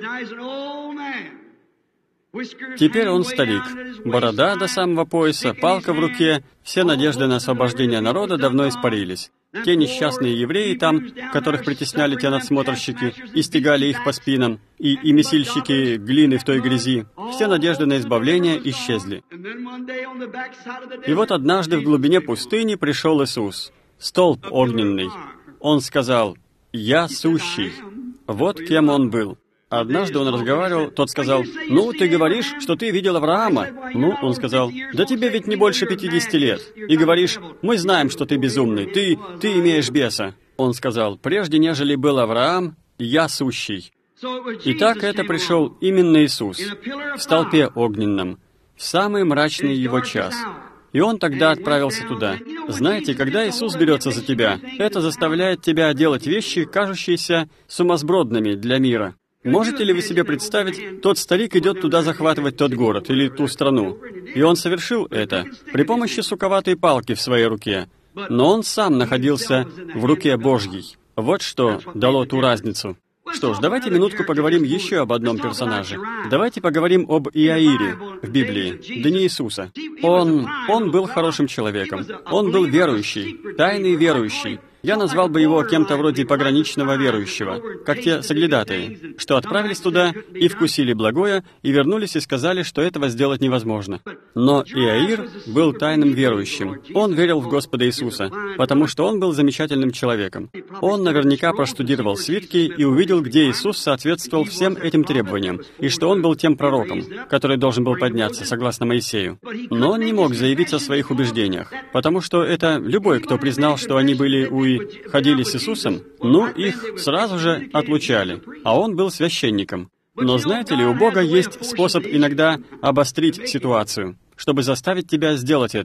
Теперь он старик. Борода до самого пояса, палка в руке, все надежды на освобождение народа давно испарились. Те несчастные евреи там, которых притесняли те надсмотрщики, и стегали их по спинам, и, и месильщики глины в той грязи, все надежды на избавление исчезли. И вот однажды в глубине пустыни пришел Иисус, столб огненный. Он сказал, «Я сущий». Вот кем он был. Однажды он разговаривал, тот сказал, «Ну, ты говоришь, что ты видел Авраама». Ну, он сказал, «Да тебе ведь не больше пятидесяти лет». И говоришь, «Мы знаем, что ты безумный, ты, ты имеешь беса». Он сказал, «Прежде нежели был Авраам, я сущий». Итак, это пришел именно Иисус, в столпе огненном, в самый мрачный его час. И он тогда отправился туда. Знаете, когда Иисус берется за тебя, это заставляет тебя делать вещи, кажущиеся сумасбродными для мира. Можете ли вы себе представить, тот старик идет туда захватывать тот город или ту страну? И он совершил это при помощи суковатой палки в своей руке. Но он сам находился в руке Божьей. Вот что дало ту разницу. Что ж, давайте минутку поговорим еще об одном персонаже. Давайте поговорим об Иаире в Библии, да не Иисуса. Он, он был хорошим человеком. Он был верующий, тайный верующий. Я назвал бы его кем-то вроде пограничного верующего, как те соглядатые, что отправились туда и вкусили благое, и вернулись и сказали, что этого сделать невозможно. Но Иаир был тайным верующим. Он верил в Господа Иисуса, потому что он был замечательным человеком. Он наверняка проштудировал свитки и увидел, где Иисус соответствовал всем этим требованиям, и что он был тем пророком, который должен был подняться, согласно Моисею. Но он не мог заявить о своих убеждениях, потому что это любой, кто признал, что они были у ходили с Иисусом, ну, их сразу же отлучали, а он был священником. Но знаете ли, у Бога есть способ иногда обострить ситуацию, чтобы заставить тебя сделать это.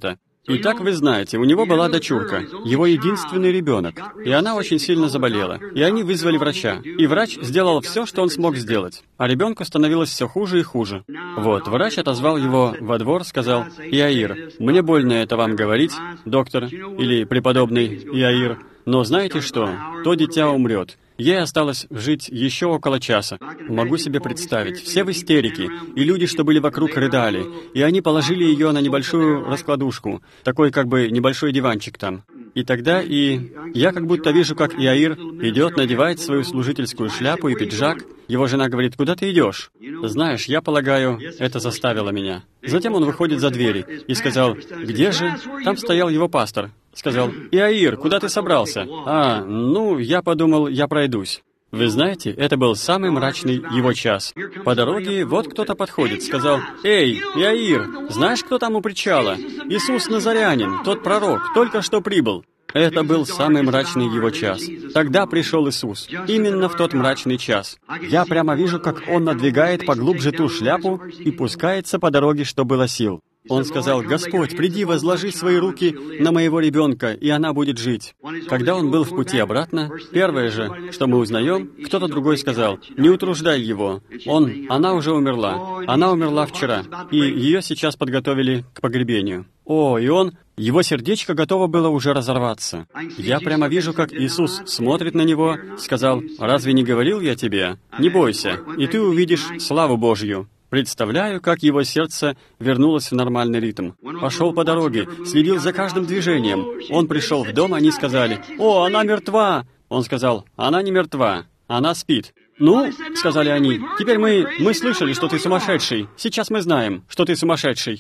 Итак, вы знаете, у него была дочурка, его единственный ребенок, и она очень сильно заболела. И они вызвали врача. И врач сделал все, что он смог сделать. А ребенку становилось все хуже и хуже. Вот, врач отозвал его во двор, сказал: «Иаир, мне больно это вам говорить, доктор, или преподобный Иаир, но знаете что? То дитя умрет. Ей осталось жить еще около часа. Могу себе представить, все в истерике, и люди, что были вокруг, рыдали, и они положили ее на небольшую раскладушку, такой как бы небольшой диванчик там. И тогда и я как будто вижу, как Иаир идет, надевает свою служительскую шляпу и пиджак. Его жена говорит: «Куда ты идешь?» Знаешь, я полагаю, это заставило меня. Затем он выходит за двери и сказал: «Где же?» Там стоял его пастор. Сказал: «Иаир, куда ты собрался?» «А, ну, я подумал, я пройдусь». Вы знаете, это был самый мрачный его час. По дороге вот кто-то подходит, сказал: «Эй, Иаир, знаешь, кто там у причала? Иисус Назарянин, тот пророк, только что прибыл». Это был самый мрачный его час. Тогда пришел Иисус, именно в тот мрачный час. Я прямо вижу, как он надвигает поглубже ту шляпу и пускается по дороге, что было сил. Он сказал: «Господь, приди, возложи свои руки на моего ребенка, и она будет жить». Когда он был в пути обратно, первое же, что мы узнаем, кто-то другой сказал: «Не утруждай его. Он, она уже умерла. Она умерла вчера, и ее сейчас подготовили к погребению». О, и он, его сердечко готово было уже разорваться. Я прямо вижу, как Иисус смотрит на него, сказал: «Разве не говорил я тебе? Не бойся, и ты увидишь славу Божью». Представляю, как его сердце вернулось в нормальный ритм. Пошел по дороге, следил за каждым движением. Он пришел в дом, они сказали: «О, она мертва!» Он сказал: «Она не мертва, она спит». «Ну, — сказали они, — теперь мы, мы слышали, что ты сумасшедший. Сейчас мы знаем, что ты сумасшедший».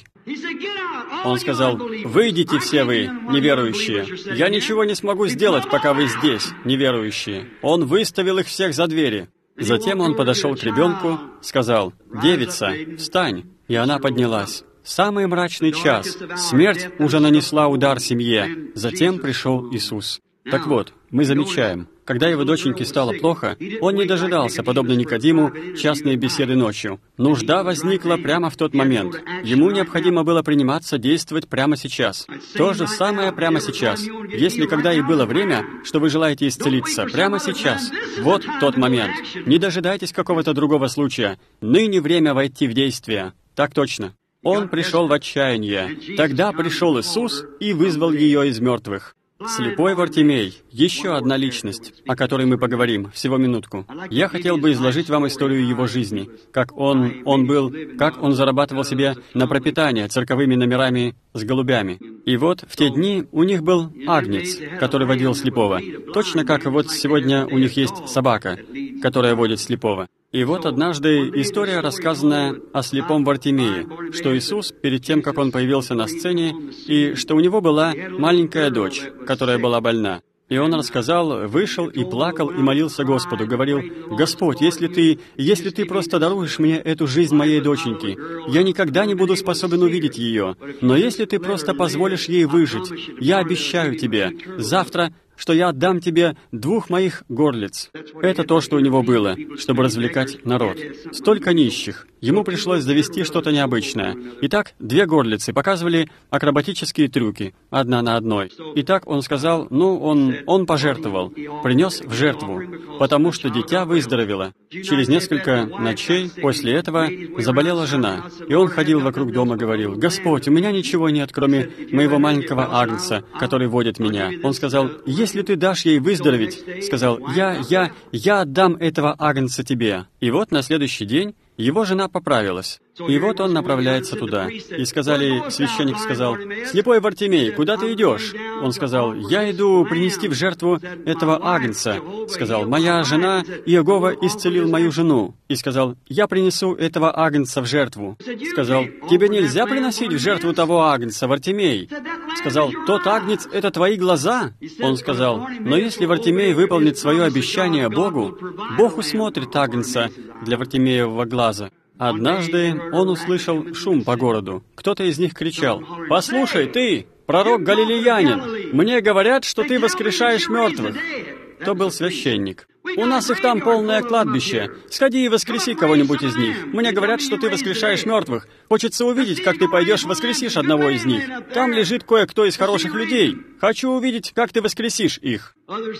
Он сказал: «Выйдите все вы, неверующие. Я ничего не смогу сделать, пока вы здесь, неверующие». Он выставил их всех за двери. Затем он подошел к ребенку, сказал: «Девица, встань!» И она поднялась. Самый мрачный час. Смерть уже нанесла удар семье. Затем пришел Иисус. Так вот, мы замечаем, когда его доченьке стало плохо, он не дожидался, подобно Никодиму, частной беседы ночью. Нужда возникла прямо в тот момент. Ему необходимо было приниматься действовать прямо сейчас. То же самое прямо сейчас. Если когда и было время, что вы желаете исцелиться, прямо сейчас. Вот тот момент. Не дожидайтесь какого-то другого случая. Ныне время войти в действие. Так точно. Он пришел в отчаяние. Тогда пришел Иисус и вызвал ее из мертвых. Слепой Вартимей — еще одна личность, о которой мы поговорим, всего минутку. Я хотел бы изложить вам историю его жизни, как он, он был, как он зарабатывал себе на пропитание цирковыми номерами с голубями. И вот в те дни у них был агнец, который водил слепого, точно как вот сегодня у них есть собака, которая водит слепого. И вот однажды история, рассказанная о слепом Вартимее, что Иисус, перед тем, как Он появился на сцене, и что у него была маленькая дочь, которая была больна. И он рассказал, вышел и плакал, и молился Господу, говорил: «Господь, если ты, если ты просто даруешь мне эту жизнь моей доченьки, я никогда не буду способен увидеть ее, но если ты просто позволишь ей выжить, я обещаю тебе, завтра что я отдам тебе двух моих горлиц». Это то, что у него было, чтобы развлекать народ. Столько нищих. Ему пришлось завести что-то необычное. Итак, две горлицы показывали акробатические трюки, одна на одной. Итак, он сказал, ну, он, он пожертвовал, принес в жертву, потому что дитя выздоровело. Через несколько ночей после этого заболела жена, и он ходил вокруг дома и говорил: «Господь, у меня ничего нет, кроме моего маленького агнца, который водит меня». Он сказал: «Если ты дашь ей выздороветь, — сказал, — я, я, я отдам этого агнца тебе». И вот на следующий день его жена поправилась. И вот он направляется туда. И сказали, священник сказал: «Слепой Вартимей, куда ты идешь?» Он сказал: «Я иду принести в жертву этого агнца». Сказал: «Моя жена, Иегова исцелил мою жену». И сказал: «Я принесу этого агнца в жертву». Сказал: «Тебе нельзя приносить в жертву того агнца, Вартимей». Сказал: «Тот агнец — это твои глаза». Он сказал: «Но если Вартимей выполнит свое обещание Богу, Бог усмотрит агнца для Вартимеевого глаза». Однажды он услышал шум по городу. Кто-то из них кричал: «Послушай, ты, пророк Галилеянин, мне говорят, что ты воскрешаешь мертвых». То был священник. У нас их там полное кладбище. Сходи и воскреси кого-нибудь из них. Мне говорят, что ты воскрешаешь мертвых. Хочется увидеть, как ты пойдешь воскресишь одного из них. Там лежит кое-кто из хороших людей. Хочу увидеть, как ты воскресишь их.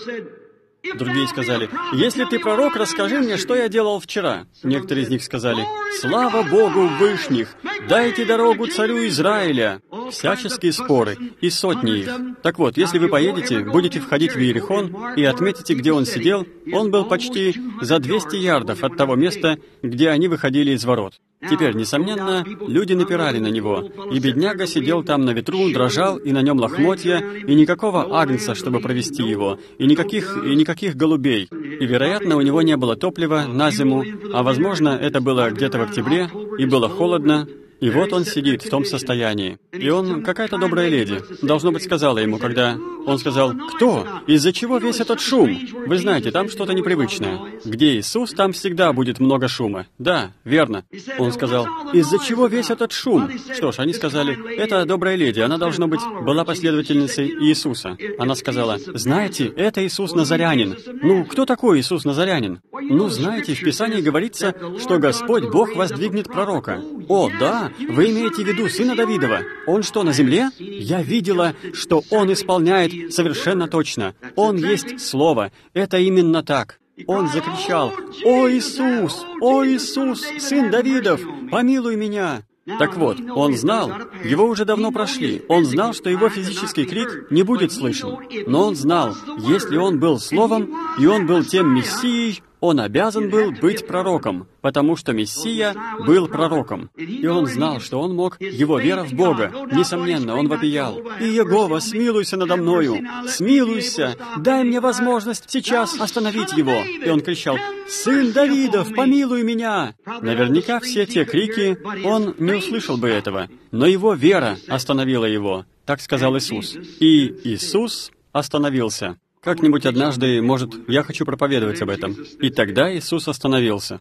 Другие сказали: «Если ты пророк, расскажи мне, что я делал вчера». Некоторые из них сказали: «Слава Богу Вышних! Дайте дорогу царю Израиля!» Всяческие споры, и сотни их. Так вот, если вы поедете, будете входить в Иерихон и отметите, где он сидел, он был почти за двести ярдов от того места, где они выходили из ворот. Теперь, несомненно, люди напирали на него, и бедняга сидел там на ветру, дрожал, и на нем лохмотья, и никакого агнца, чтобы провести его, и никаких, и никаких голубей. И, вероятно, у него не было топлива на зиму, а, возможно, это было где-то в октябре, и было холодно. И вот он сидит в том состоянии. И он, какая-то добрая леди, должно быть, сказала ему, когда он сказал: «Кто? Из-за чего весь этот шум? Вы знаете, там что-то непривычное. Где Иисус, там всегда будет много шума». Да, верно. Он сказал: «Из-за чего весь этот шум?» Что ж, они сказали: «Это добрая леди, она, должно быть, была последовательницей Иисуса». Она сказала: «Знаете, это Иисус Назарянин». Ну, кто такой Иисус Назарянин? Ну, знаете, в Писании говорится, что Господь Бог воздвигнет пророка. О, да, вы имеете в виду сына Давидова. Он что, на земле? Я видела, что он исполняет совершенно точно. Он есть Слово. Это именно так. Он закричал: «О Иисус! О Иисус, сын Давидов, помилуй меня!» Так вот, он знал, его уже давно прошли, он знал, что его физический крик не будет слышен. Но он знал, если он был Словом, и он был тем Мессией, он обязан был быть пророком, потому что Мессия был пророком. И он знал, что он мог, его вера в Бога, несомненно, он вопиял: «Иегова, смилуйся надо мною! Смилуйся! Дай мне возможность сейчас остановить его!» И он кричал: «Сын Давидов, помилуй меня!» Наверняка все те крики, он не услышал бы этого, но его вера остановила его, так сказал Иисус. И Иисус остановился. Как-нибудь однажды, может, я хочу проповедовать об этом. И тогда Иисус остановился.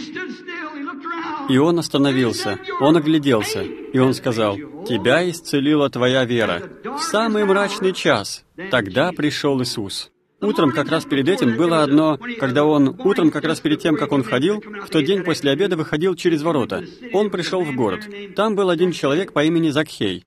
И Он остановился, Он огляделся, и Он сказал: «Тебя исцелила твоя вера». В самый мрачный час тогда пришел Иисус. Утром, как раз перед этим, было одно, когда Он, утром, как раз перед тем, как Он входил, в тот день после обеда выходил через ворота. Он пришел в город. Там был один человек по имени Закхей.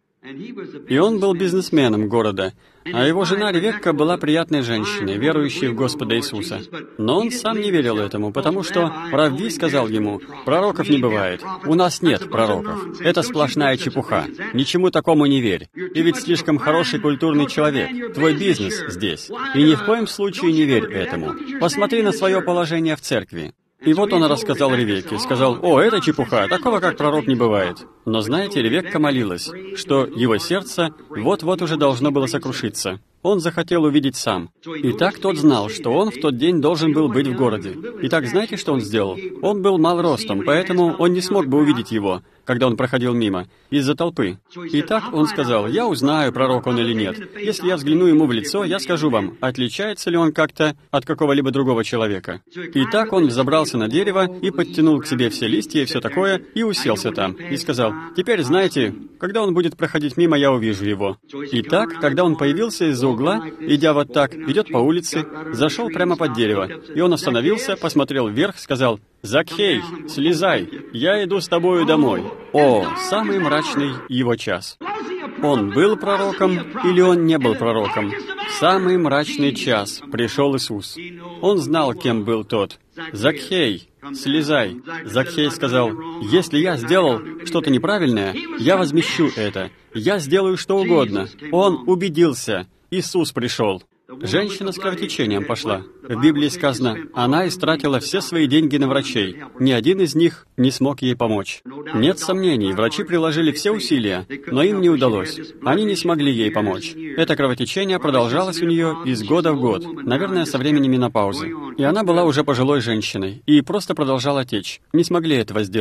И он был бизнесменом города, а его жена Ревекка была приятной женщиной, верующей в Господа Иисуса. Но он сам не верил этому, потому что Равви сказал ему: «Пророков не бывает. У нас нет пророков. Это сплошная чепуха. Ничему такому не верь. Ты ведь слишком хороший культурный человек. Твой бизнес здесь. И ни в коем случае не верь этому. Посмотри на свое положение в церкви». И вот он рассказал Ревекке, сказал: «О, это чепуха, такого, как пророк, не бывает». Но знаете, Ревекка молилась, что его сердце вот-вот уже должно было сокрушиться. Он захотел увидеть сам. Итак, тот знал, что он в тот день должен был быть в городе. Итак, знаете, что он сделал? Он был мал ростом, поэтому он не смог бы увидеть его, когда он проходил мимо, из-за толпы. Итак, он сказал: «Я узнаю, пророк он или нет. Если я взгляну ему в лицо, я скажу вам, отличается ли он как-то от какого-либо другого человека». Итак, он взобрался на дерево и подтянул к себе все листья и все такое, и уселся там, и сказал: «Теперь, знаете, когда он будет проходить мимо, я увижу его». Итак, когда он появился из-за угла, идя вот так, идет по улице, зашел прямо под дерево, и он остановился, посмотрел вверх, сказал: «Закхей, слезай, я иду с тобою домой». О, самый мрачный его час. Он был пророком или он не был пророком? В самый мрачный час пришел Иисус. Он знал, кем был тот. «Закхей, слезай». Закхей сказал: «Если я сделал что-то неправильное, я возмещу это. Я сделаю что угодно». Он убедился. Иисус пришел. Женщина с кровотечением пошла. В Библии сказано: она истратила все свои деньги на врачей. Ни один из них не смог ей помочь. Нет сомнений, врачи приложили все усилия, но им не удалось. Они не смогли ей помочь. Это кровотечение продолжалось у нее из года в год, наверное, со времени менопаузы. И она была уже пожилой женщиной, и просто продолжала течь. Не смогли этого сделать.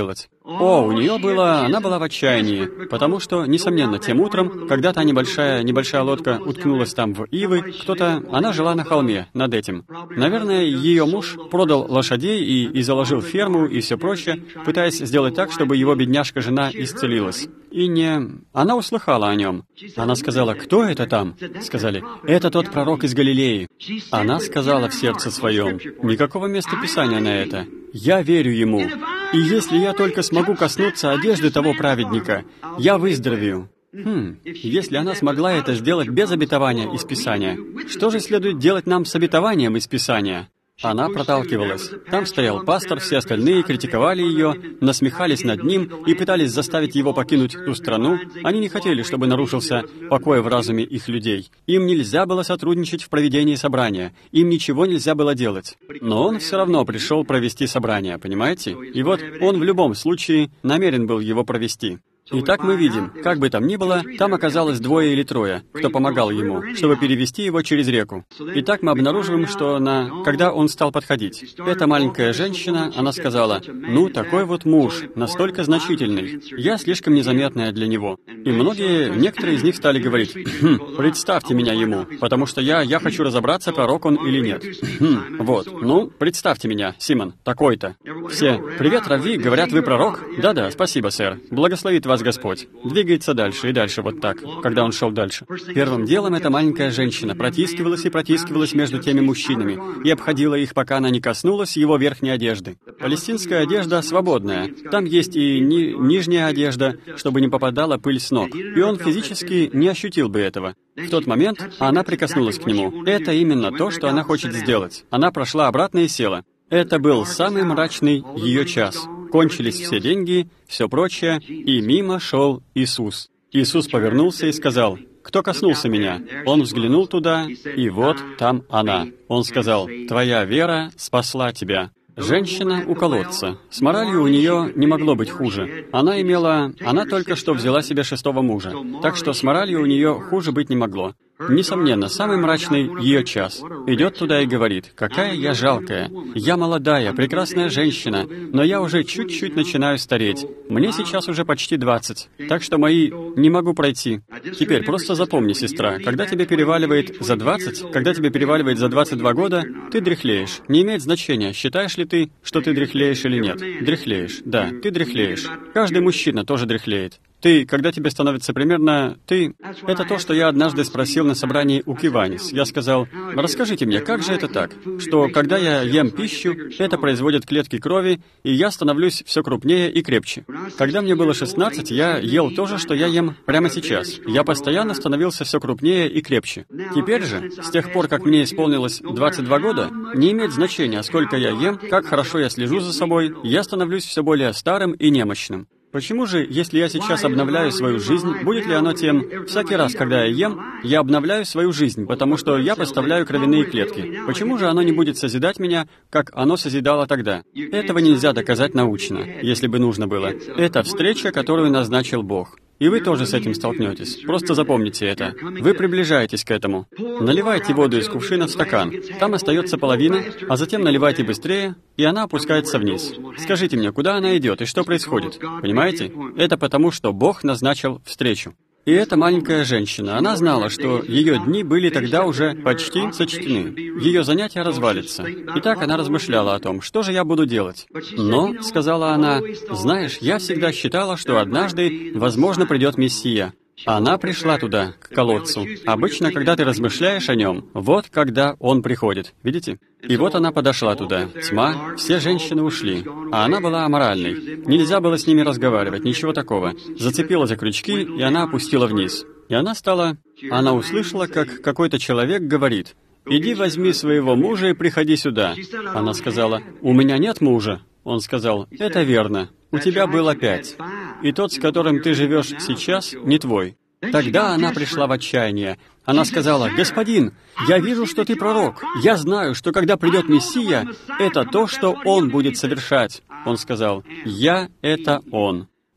О, у нее было... Она была в отчаянии, потому что, несомненно, тем утром, когда-то небольшая, небольшая лодка уткнулась там в ивы, кто-то... Она жила на холме над этим. Наверное, ее муж продал лошадей и, и заложил ферму и все прочее, пытаясь сделать так, чтобы его бедняжка-жена исцелилась. И не... Она услыхала о нем. Она сказала: «Кто это там?» Сказали: «Это тот пророк из Галилеи». Она сказала в сердце своем: «Никакого места Писания на это. Я верю ему. И если я только смогу коснуться одежды того праведника, я выздоровею». Хм, если она смогла это сделать без обетования из Писания, что же следует делать нам с обетованием из Писания? Она проталкивалась. Там стоял пастор, все остальные критиковали ее, насмехались над ним и пытались заставить его покинуть ту страну. Они не хотели, чтобы нарушился покой в разуме их людей. Им нельзя было сотрудничать в проведении собрания. Им ничего нельзя было делать. Но он все равно пришел провести собрание, понимаете? И вот он в любом случае намерен был его провести. Итак, мы видим, как бы там ни было, там оказалось двое или трое, кто помогал ему, чтобы перевести его через реку. Итак, мы обнаруживаем, что на... когда он стал подходить, эта маленькая женщина, она сказала: «Ну, такой вот муж, настолько значительный, я слишком незаметная для него». И многие, некоторые из них стали говорить: «Хм, представьте меня ему, потому что я, я хочу разобраться, пророк он или нет». Хм, вот, ну, представьте меня, Симон, такой-то. Все: «Привет, Равви, говорят, вы пророк?» «Да-да, спасибо, сэр. Благословит вас Господь». Двигается дальше и дальше вот так, когда он шел дальше. Первым делом эта маленькая женщина протискивалась и протискивалась между теми мужчинами и обходила их, пока она не коснулась его верхней одежды. Палестинская одежда свободная. Там есть и ни- нижняя одежда, чтобы не попадала пыль с ног. И он физически не ощутил бы этого. В тот момент она прикоснулась к нему. Это именно то, что она хочет сделать. Она прошла обратно и села. Это был самый мрачный ее час. Кончились все деньги, все прочее, и мимо шел Иисус. Иисус повернулся и сказал: «Кто коснулся меня?» Он взглянул туда, и вот там она. Он сказал: «Твоя вера спасла тебя». Женщина у колодца. С моралью у нее не могло быть хуже. Она имела... Она только что взяла себе шестого мужа. Так что с моралью у нее хуже быть не могло. Несомненно, самый мрачный ее час. Идет туда и говорит: «Какая я жалкая! Я молодая, прекрасная женщина, но я уже чуть-чуть начинаю стареть. Мне сейчас уже почти двадцать, так что мои... не могу пройти». Теперь просто запомни, сестра, когда тебе переваливает за двадцать, когда тебе переваливает за двадцать два года, ты дряхлеешь. Не имеет значения, считаешь ли ты, что ты дряхлеешь или нет. Дряхлеешь, да, ты дряхлеешь. Каждый мужчина тоже дряхлеет. Ты, когда тебе становится примерно... Ты... Это то, что я однажды спросил на собрании у Киванис. Я сказал: «Расскажите мне, как же это так, что когда я ем пищу, это производит клетки крови, и я становлюсь все крупнее и крепче? Когда мне было шестнадцать, я ел то же, что я ем прямо сейчас. Я постоянно становился все крупнее и крепче. Теперь же, с тех пор, как мне исполнилось двадцать два года, не имеет значения, сколько я ем, как хорошо я слежу за собой, я становлюсь все более старым и немощным». Почему же, если я сейчас обновляю свою жизнь, будет ли оно тем? Всякий раз, когда я ем, я обновляю свою жизнь, потому что я поставляю кровяные клетки. Почему же оно не будет созидать меня, как оно созидало тогда? Этого нельзя доказать научно, если бы нужно было. Это встреча, которую назначил Бог. И вы тоже с этим столкнетесь. Просто запомните это. Вы приближаетесь к этому. Наливайте воду из кувшина в стакан. Там остается половина, а затем наливайте быстрее, и она опускается вниз. Скажите мне, куда она идет и что происходит? Понимаете? Это потому, что Бог назначил встречу. И эта маленькая женщина, она знала, что ее дни были тогда уже почти сочтены. Ее занятия развалится. Итак, она размышляла о том, что же я буду делать. Но, сказала она, знаешь, я всегда считала, что однажды, возможно, придет Мессия. Она пришла туда, к колодцу. Обычно, когда ты размышляешь о нем, вот когда он приходит. Видите? И вот она подошла туда. Тьма, все женщины ушли. А она была аморальной. Нельзя было с ними разговаривать, ничего такого. Зацепила за крючки, и она опустила вниз. И она стала... Она услышала, как какой-то человек говорит: «Иди возьми своего мужа и приходи сюда». Она сказала: «У меня нет мужа». Он сказал: «Это верно. У тебя было пять. И тот, с которым ты живешь сейчас, не твой». Тогда она пришла в отчаяние. Она сказала: «Господин, я вижу, что ты пророк. Я знаю, что когда придет Мессия, это то, что Он будет совершать». Он сказал: «Я — это Он».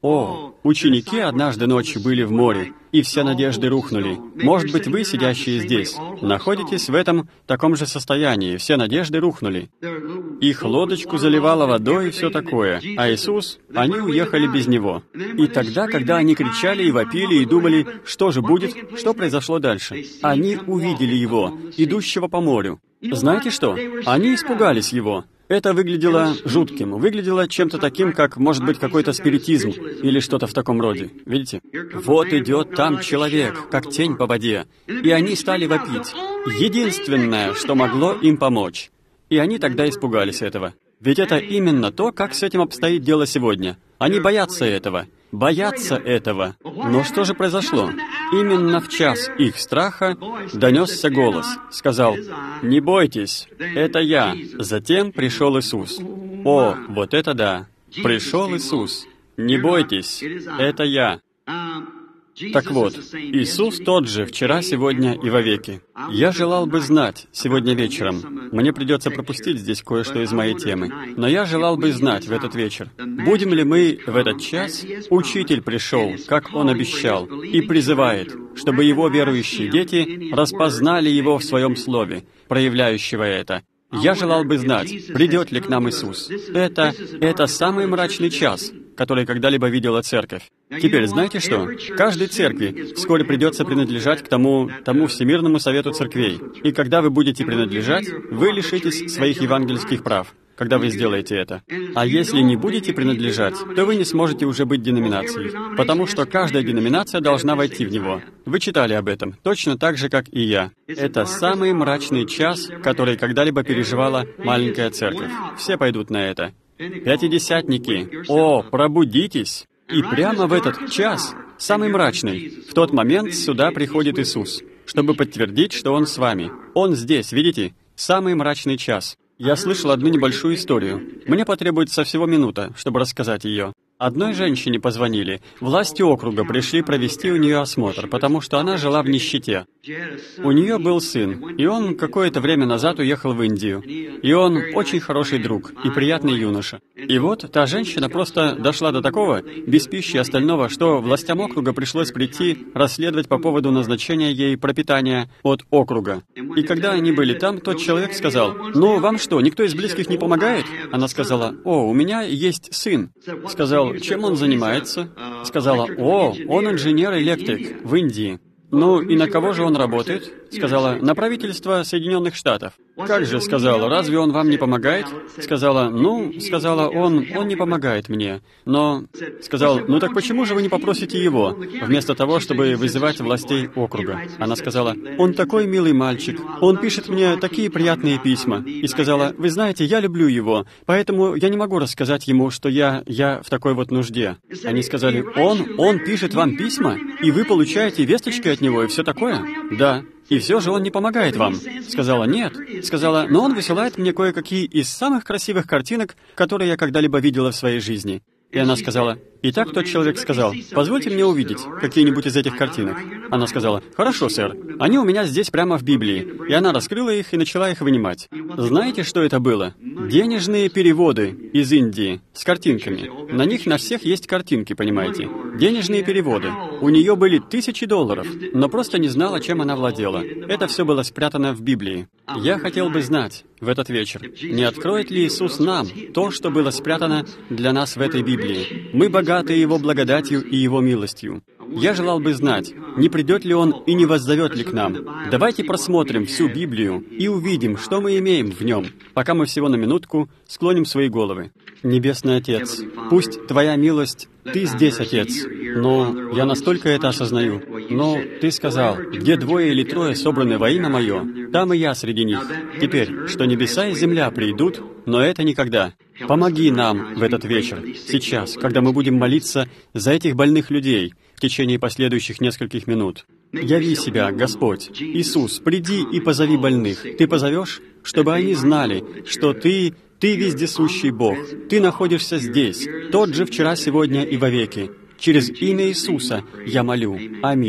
О, ученики однажды ночью были в море, и все надежды рухнули. Может быть, вы, сидящие здесь, находитесь в этом таком же состоянии, все надежды рухнули. Их лодочку заливало водой и все такое, а Иисус, они уехали без Него. И тогда, когда они кричали и вопили и думали, что же будет, что произошло дальше, они увидели Его, идущего по морю. Знаете что? Они испугались Его. Это выглядело жутким, выглядело чем-то таким, как, может быть, какой-то спиритизм или что-то в таком роде. Видите? Вот идет там человек, как тень по воде. И они стали вопить. Единственное, что могло им помочь. И они тогда испугались этого. Ведь это именно то, как с этим обстоит дело сегодня. Они боятся этого. Боятся этого. Но что же произошло? Именно в час их страха донесся голос. Сказал: «Не бойтесь, это я». Затем пришел Иисус. О, вот это да! Пришел Иисус. Не бойтесь, это я. Так вот, Иисус тот же вчера, сегодня и вовеки. Я желал бы знать сегодня вечером, мне придется пропустить здесь кое-что из моей темы, но я желал бы знать в этот вечер, будем ли мы в этот час, Учитель пришел, как Он обещал, и призывает, чтобы Его верующие дети распознали Его в Своем Слове, проявляющего это. Я желал бы знать, придет ли к нам Иисус. Это, это самый мрачный час, который когда-либо видела церковь. Теперь, знаете что? Каждой церкви вскоре придется принадлежать к тому, тому Всемирному Совету Церквей. И когда вы будете принадлежать, вы лишитесь своих евангельских прав, когда вы сделаете это. А если не будете принадлежать, то вы не сможете уже быть деноминацией, потому что каждая деноминация должна войти в него. Вы читали об этом, точно так же, как и я. Это самый мрачный час, который когда-либо переживала маленькая церковь. Все пойдут на это. Пятидесятники, о, пробудитесь! И прямо в этот час, самый мрачный, в тот момент сюда приходит Иисус, чтобы подтвердить, что Он с вами. Он здесь, видите? Самый мрачный час. Я слышал одну небольшую историю. Мне потребуется всего минута, чтобы рассказать ее. Одной женщине позвонили. Власти округа пришли провести у нее осмотр, потому что она жила в нищете. У нее был сын, и он какое-то время назад уехал в Индию. И он очень хороший друг и приятный юноша. И вот та женщина просто дошла до такого, без пищи и остального, что властям округа пришлось прийти расследовать по поводу назначения ей пропитания от округа. И когда они были там, тот человек сказал: «Ну, вам что, никто из близких не помогает?» Она сказала: «О, у меня есть сын». Сказал: «Чем он занимается?» Сказала: «О, он инженер-электрик в Индии». «Ну, и на кого же он работает?» Сказала: «На правительство Соединенных Штатов». «Как же?» — сказала, «разве он вам не помогает?» Сказала: «Ну, — сказала, — он, он не помогает мне, но...» Сказал: «Ну так почему же вы не попросите его, вместо того, чтобы вызывать властей округа?» Она сказала: «Он такой милый мальчик, он пишет мне такие приятные письма». И сказала: «Вы знаете, я люблю его, поэтому я не могу рассказать ему, что я, я в такой вот нужде». Они сказали: «Он, он пишет вам письма, и вы получаете весточки от него и все такое?» «Да». «И все же он не помогает вам». Сказала: «Нет». Сказала: «Но он высылает мне кое-какие из самых красивых картинок, которые я когда-либо видела в своей жизни». И она сказала: «Итак, тот человек сказал: позвольте мне увидеть какие-нибудь из этих картинок». Она сказала: «Хорошо, сэр. Они у меня здесь прямо в Библии». И она раскрыла их и начала их вынимать. Знаете, что это было? Денежные переводы из Индии с картинками. На них на всех есть картинки, понимаете? Денежные переводы. У нее были тысячи долларов, но просто не знала, чем она владела. Это все было спрятано в Библии. Я хотел бы знать в этот вечер, не откроет ли Иисус нам то, что было спрятано для нас в этой Библии. Мы богаты Его благодатью и Его милостью. Я желал бы знать, не придет ли Он и не воззовет ли к нам. Давайте просмотрим всю Библию и увидим, что мы имеем в нем, пока мы всего на минутку склоним свои головы. Небесный Отец, пусть Твоя милость, Ты здесь, Отец, но я настолько это осознаю. Но Ты сказал: где двое или трое собраны во имя Мое, там и я среди них. Теперь, что небеса и земля придут, но это никогда. Помоги нам в этот вечер, сейчас, когда мы будем молиться за этих больных людей в течение последующих нескольких минут. Яви себя, Господь. Иисус, приди и позови больных. Ты позовешь, чтобы они знали, что Ты, Ты вездесущий Бог. Ты находишься здесь, тот же вчера, сегодня и вовеки. Через имя Иисуса я молю. Аминь.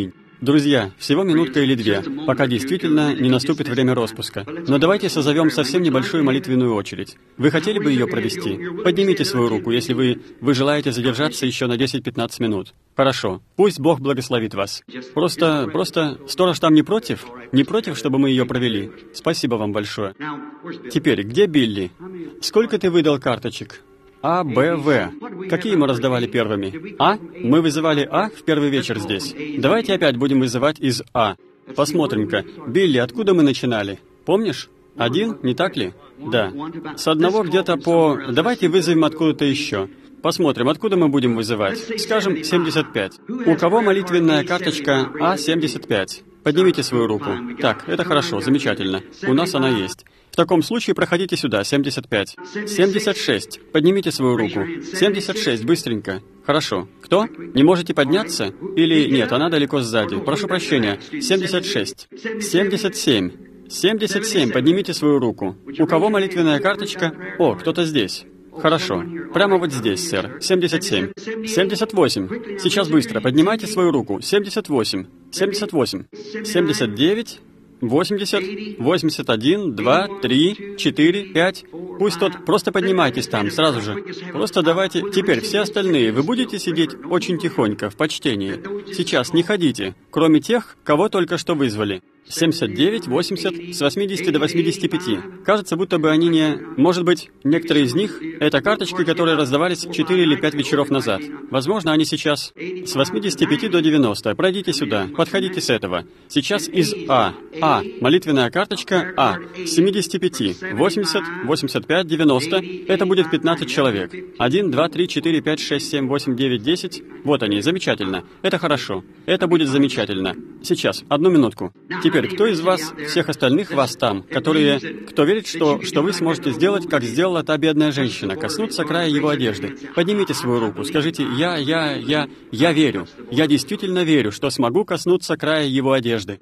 Друзья, всего минутка или две, пока действительно не наступит время распуска. Но давайте созовем совсем небольшую молитвенную очередь. Вы хотели бы ее провести? Поднимите свою руку, если вы, вы желаете задержаться еще на десять-пятнадцать минут. Хорошо. Пусть Бог благословит вас. Просто, просто, сторож там не против? Не против, чтобы мы ее провели? Спасибо вам большое. Теперь, где Билли? Сколько ты выдал карточек? А, Б, В. Какие мы раздавали первыми? А? Мы вызывали А в первый вечер здесь. Давайте опять будем вызывать из А. Посмотрим-ка. Билли, откуда мы начинали? Помнишь? Один, не так ли? Да. С одного где-то по... Давайте вызовем откуда-то еще. Посмотрим, откуда мы будем вызывать. Скажем, семьдесят пять. У кого молитвенная карточка А семьдесят пять? Поднимите свою руку. Так, это хорошо, замечательно. У нас она есть. В таком случае проходите сюда, семьдесят пять. семьдесят шесть. Поднимите свою руку. семьдесят шесть, быстренько. Хорошо. Кто? Не можете подняться? Или нет, она далеко сзади. Прошу прощения. семьдесят шесть. семьдесят семь. семьдесят семь. Поднимите свою руку. У кого молитвенная карточка? О, кто-то здесь. Хорошо. Прямо вот здесь, сэр. семьдесят семь. семьдесят восемь. Сейчас быстро. Поднимайте свою руку. семьдесят восемь. семьдесят восемь. семьдесят девять. восемьдесят, восемьдесят один, два, три, четыре, пять. Пусть тот... Просто поднимайтесь там, сразу же. Просто давайте... Теперь все остальные, вы будете сидеть очень тихонько, в почтении. Сейчас не ходите, кроме тех, кого только что вызвали. семьдесят девять, восемьдесят, с восьмидесяти до восьмидесяти пяти. Кажется, будто бы они не... Может быть, некоторые из них — это карточки, которые раздавались четыре или пять вечеров назад. Возможно, они сейчас... С восьмидесяти пяти до девяноста. Пройдите сюда, подходите с этого. Сейчас из А. А. Молитвенная карточка А. С семидесяти пяти. восемьдесят, восемьдесят пять, девяносто. Это будет пятнадцать человек. один, два, три, четыре, пять, шесть, семь, восемь, девять, десять. Вот они, замечательно. Это хорошо. Это будет замечательно. Сейчас, одну минутку. Теперь, кто из вас, всех остальных вас там, которые, кто верит, что, что вы сможете сделать, как сделала та бедная женщина, коснуться края его одежды? Поднимите свою руку, скажите, я, я, я, я верю, я действительно верю, что смогу коснуться края его одежды.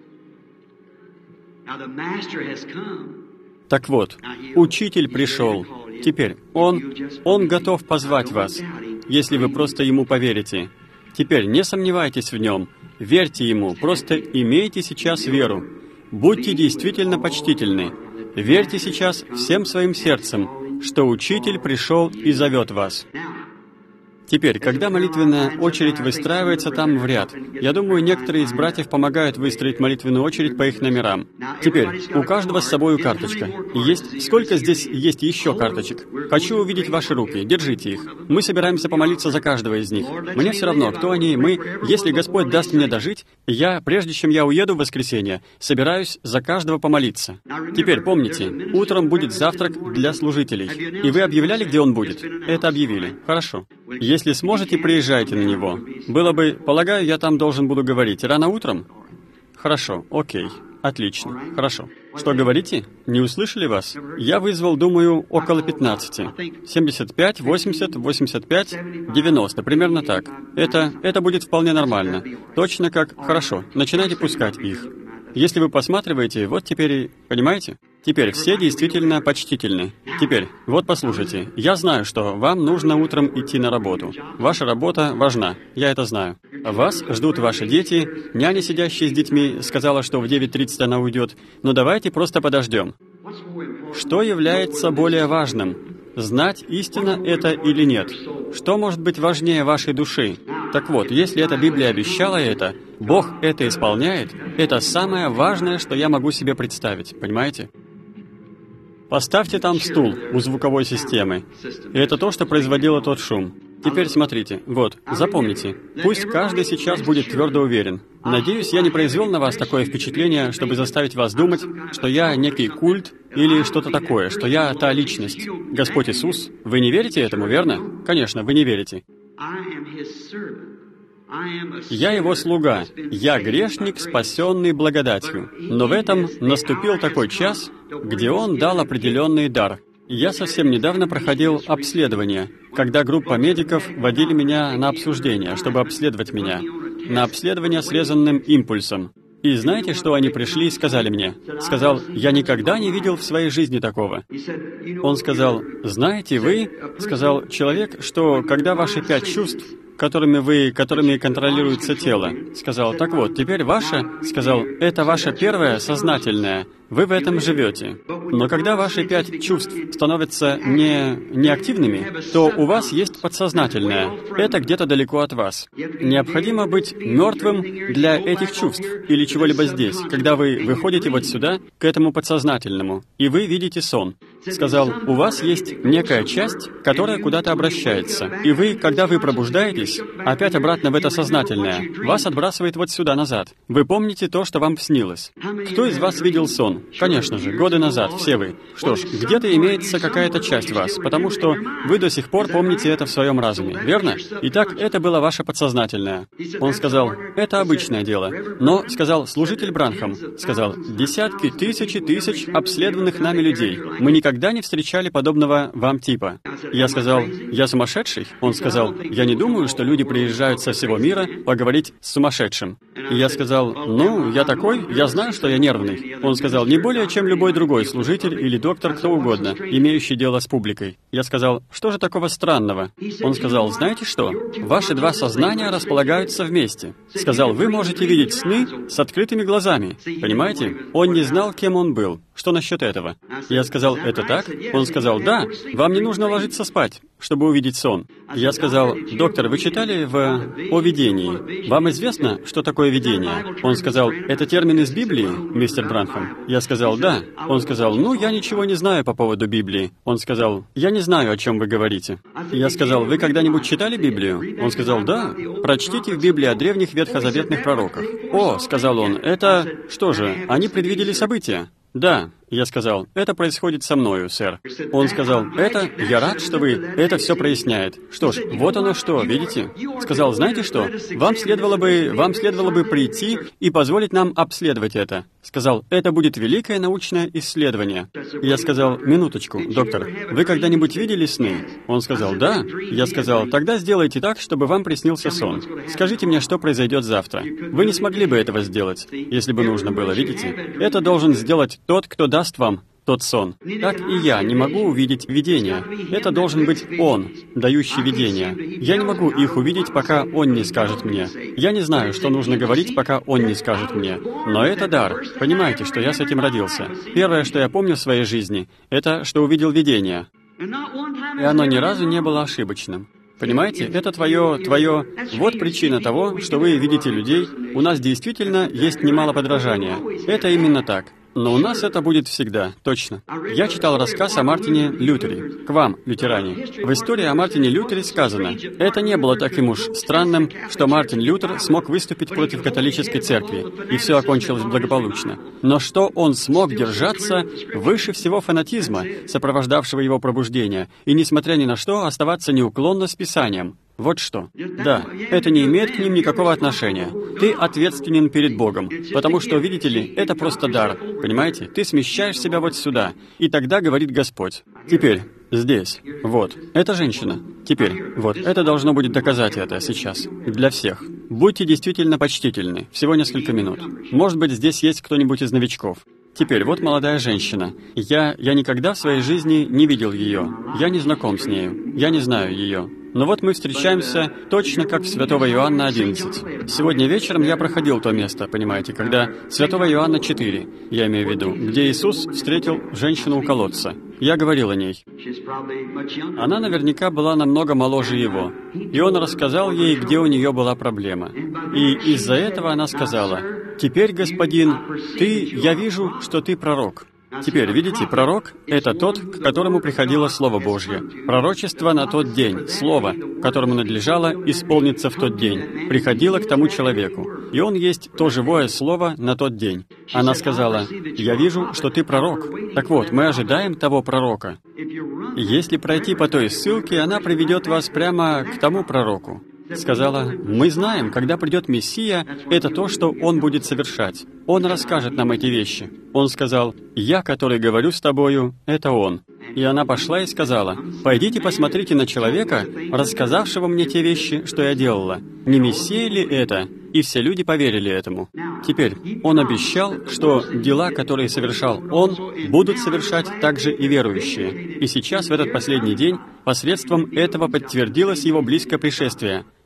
Так вот, Учитель пришел. Теперь, Он, Он готов позвать вас, если вы просто Ему поверите. Теперь не сомневайтесь в Нем. Верьте Ему, просто имейте сейчас веру. Будьте действительно почтительны. Верьте сейчас всем своим сердцем, что Учитель пришел и зовет вас. Теперь, когда молитвенная очередь выстраивается там в ряд, я думаю, некоторые из братьев помогают выстроить молитвенную очередь по их номерам. Теперь, у каждого с собой карточка. Есть... Сколько здесь есть еще карточек? Хочу увидеть ваши руки. Держите их. Мы собираемся помолиться за каждого из них. Мне все равно, кто они, мы... Если Господь даст мне дожить, я, прежде чем я уеду в воскресенье, собираюсь за каждого помолиться. Теперь, помните, утром будет завтрак для служителей. И вы объявляли, где он будет? Это объявили. Хорошо. Если сможете, приезжайте на него. Было бы, полагаю, я там должен буду говорить. Рано утром? Хорошо, окей. Отлично, хорошо. Что говорите? Не услышали вас? Я вызвал, думаю, около пятнадцати. семьдесят пять, восемьдесят, восемьдесят пять, девяносто, примерно так. Это, это будет вполне нормально. Точно как... Хорошо, начинайте пускать их. Если вы посматриваете, вот теперь... Понимаете? Теперь все действительно почтительны. Теперь, вот послушайте. Я знаю, что вам нужно утром идти на работу. Ваша работа важна. Я это знаю. Вас ждут ваши дети. Няня, сидящая с детьми, сказала, что в девять тридцать она уйдет. Но давайте просто подождем. Что является более важным? Знать, истина это или нет? Что может быть важнее вашей души? Так вот, если эта Библия обещала это, Бог это исполняет, это самое важное, что я могу себе представить, понимаете? Поставьте там стул у звуковой системы. И это то, что производило тот шум. Теперь смотрите, вот, запомните, пусть каждый сейчас будет твердо уверен. Надеюсь, я не произвел на вас такое впечатление, чтобы заставить вас думать, что я некий культ или что-то такое, что я та личность. Господь Иисус, вы не верите этому, верно? Конечно, вы не верите. Я Его слуга, я грешник, спасенный благодатью. Но в этом наступил такой час, где Он дал определенный дар. Я совсем недавно проходил обследование, когда группа медиков водили меня на обсуждение, чтобы обследовать меня, на обследование срезанным импульсом. И знаете, что они пришли и сказали мне? Сказал, я никогда не видел в своей жизни такого. Он сказал, знаете, вы, сказал человек, что когда ваши пять чувств которыми вы, которыми контролируется тело. Сказал, так вот, теперь ваше, сказал, это ваше первое сознательное. Вы в этом живете. Но когда ваши пять чувств становятся не, неактивными, то у вас есть подсознательное. Это где-то далеко от вас. Необходимо быть мертвым для этих чувств или чего-либо здесь, когда вы выходите вот сюда, к этому подсознательному, и вы видите сон. Сказал, у вас есть некая часть, которая куда-то обращается. И вы, когда вы пробуждаетесь, опять обратно в это сознательное, вас отбрасывает вот сюда назад. Вы помните то, что вам снилось. Кто из вас видел сон? Конечно же, годы назад, все вы. Что ж, где-то имеется какая-то часть вас, потому что вы до сих пор помните это в своем разуме, верно? Итак, это было ваше подсознательное. Он сказал, это обычное дело. Но, сказал служитель Бранхам, сказал, десятки, тысячи, тысяч обследованных нами людей. Мы никогда не встречали подобного вам типа. Я сказал, я сумасшедший? Он сказал, я не думаю, что люди приезжают со всего мира поговорить с сумасшедшим. И я сказал, ну, я такой, я знаю, что я нервный. Он сказал, не более, чем любой другой служитель или доктор, кто угодно, имеющий дело с публикой. Я сказал, что же такого странного? Он сказал, знаете что? Ваши два сознания располагаются вместе. Сказал, вы можете видеть сны с открытыми глазами. Понимаете? Он не знал, кем он был. Что насчет этого? Я сказал, это так? Он сказал, да, вам не нужно ложиться спать, чтобы увидеть сон. Я сказал, доктор, вы читали в «О видении»? Вам известно, что такое видение? Он сказал, это термин из Библии, мистер Бранхам? Я сказал, да. Он сказал, ну, я ничего не знаю по поводу Библии. Он сказал, я не знаю, о чем вы говорите. Я сказал, вы когда-нибудь читали Библию? Он сказал, да. Прочтите в Библии о древних ветхозаветных пророках. О, сказал он, это... Что же, они предвидели события? Да, я сказал, это происходит со мною, сэр. Он сказал, это, я рад, что вы, это все проясняет. Что ж, вот оно что, видите? Сказал, знаете что, вам следовало бы, вам следовало бы прийти и позволить нам обследовать это. Сказал, это будет великое научное исследование. Я сказал, минуточку, доктор, вы когда-нибудь видели сны? Он сказал, да. Я сказал, тогда сделайте так, чтобы вам приснился сон. Скажите мне, что произойдет завтра. Вы не смогли бы этого сделать, если бы нужно было, видите? Это должен сделать тот, кто даст вам тот сон. Так и я не могу увидеть видения. Это должен быть Он, дающий видения. Я не могу их увидеть, пока Он не скажет мне. Я не знаю, что нужно говорить, пока Он не скажет мне. Но это дар. Понимаете, что я с этим родился. Первое, что я помню в своей жизни, это, что увидел видение. И оно ни разу не было ошибочным. Понимаете, это твое, твое... Вот причина того, что вы видите людей. У нас действительно есть немало подражания. Это именно так. Но у нас это будет всегда, точно. Я читал рассказ о Мартине Лютере. К вам, лютеране. В истории о Мартине Лютере сказано, это не было таким уж странным, что Мартин Лютер смог выступить против католической церкви, и все окончилось благополучно. Но что он смог держаться выше всего фанатизма, сопровождавшего его пробуждение, и, несмотря ни на что, оставаться неуклонно с Писанием. Вот что. Да, это не имеет к ним никакого отношения. Ты ответственен перед Богом, потому что, видите ли, это просто дар. Понимаете? Ты смещаешь себя вот сюда, и тогда говорит Господь. Теперь, здесь, вот, эта женщина. Теперь, вот, это должно будет доказать это сейчас. Для всех. Будьте действительно почтительны. Всего несколько минут. Может быть, здесь есть кто-нибудь из новичков. Теперь, вот молодая женщина. Я, я никогда в своей жизни не видел ее. Я не знаком с нею. Я не знаю ее. Но вот мы встречаемся точно как в Святого Иоанна одиннадцать. Сегодня вечером я проходил то место, понимаете, когда Святого Иоанна четыре, я имею в виду, где Иисус встретил женщину у колодца. Я говорил о ней. Она наверняка была намного моложе его. И он рассказал ей, где у нее была проблема. И из-за этого она сказала, «Теперь, господин, ты, я вижу, что ты пророк». Теперь, видите, пророк — это тот, к которому приходило Слово Божье. Пророчество на тот день, Слово, которому надлежало исполниться в тот день, приходило к тому человеку. И он есть то живое Слово на тот день. Она сказала, «Я вижу, что ты пророк». Так вот, мы ожидаем того пророка. Если пройти по той ссылке, она приведет вас прямо к тому пророку. Сказала, мы знаем, когда придет Мессия, это то, что Он будет совершать. Он расскажет нам эти вещи. Он сказал, я, который говорю с тобою, это Он. И она пошла и сказала, пойдите посмотрите на человека, рассказавшего мне те вещи, что я делала. Не Мессия ли это? И все люди поверили этому. Теперь, Он обещал, что дела, которые совершал Он, будут совершать также и верующие. И сейчас, в этот последний день, посредством этого подтвердилось Его близкое пришествие,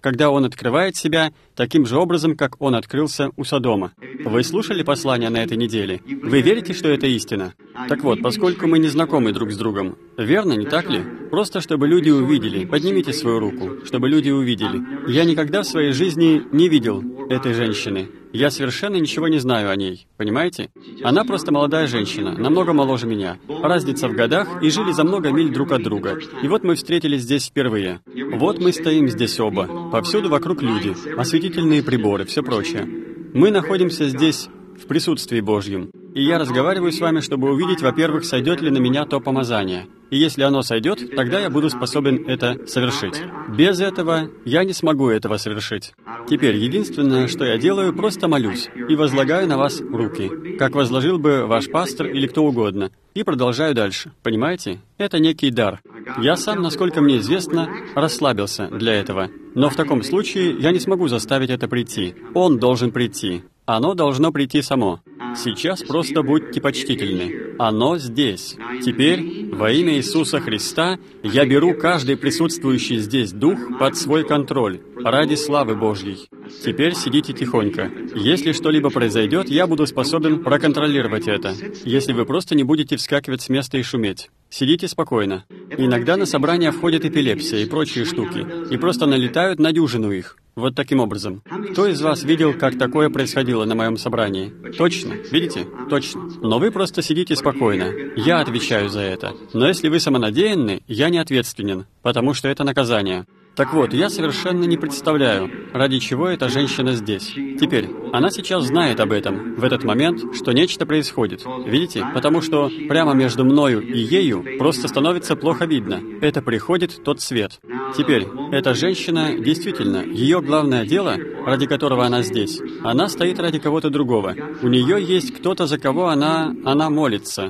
когда Он открывает себя таким же образом, как Он открылся у Содома. Вы слушали послание на этой неделе? Вы верите, что это истина? Так вот, поскольку мы не знакомы друг с другом, верно, не так ли? Просто чтобы люди увидели. Поднимите свою руку, чтобы люди увидели. Я никогда в своей жизни не видел этой женщины. Я совершенно ничего не знаю о ней, понимаете? Она просто молодая женщина, намного моложе меня. Разница в годах, и жили за много миль друг от друга. И вот мы встретились здесь впервые. Вот мы стоим здесь оба. Повсюду вокруг люди, осветительные приборы, все прочее. Мы находимся здесь в присутствии Божьем. И я разговариваю с вами, чтобы увидеть, во-первых, сойдет ли на меня то помазание. И если оно сойдет, тогда я буду способен это совершить. Без этого я не смогу этого совершить. Теперь, единственное, что я делаю, просто молюсь и возлагаю на вас руки, как возложил бы ваш пастор или кто угодно, и продолжаю дальше. Понимаете? Это некий дар. Я сам, насколько мне известно, расслабился для этого. Но в таком случае я не смогу заставить это прийти. Он должен прийти. Оно должно прийти само. Сейчас просто будьте почтительны. Оно здесь. Теперь, во имя Иисуса Христа, я беру каждый присутствующий здесь дух под свой контроль, ради славы Божьей. Теперь сидите тихонько. Если что-либо произойдет, я буду способен проконтролировать это, если вы просто не будете вскакивать с места и шуметь. Сидите спокойно. Иногда на собрания входит эпилепсия и прочие штуки, и просто налетают на дюжину их. Вот таким образом. Кто из вас видел, как такое происходило на моем собрании? Точно? Видите? Точно. Но вы просто сидите спокойно. Я отвечаю за это. Но если вы самонадеянны, я не ответственен, потому что это наказание. Так вот, я совершенно не представляю, ради чего эта женщина здесь. Теперь, она сейчас знает об этом, в этот момент, что нечто происходит. Видите? Потому что прямо между мною и ею просто становится плохо видно. Это приходит тот свет. Теперь, эта женщина, действительно, ее главное дело, ради которого она здесь, она стоит ради кого-то другого. У нее есть кто-то, за кого она, она молится.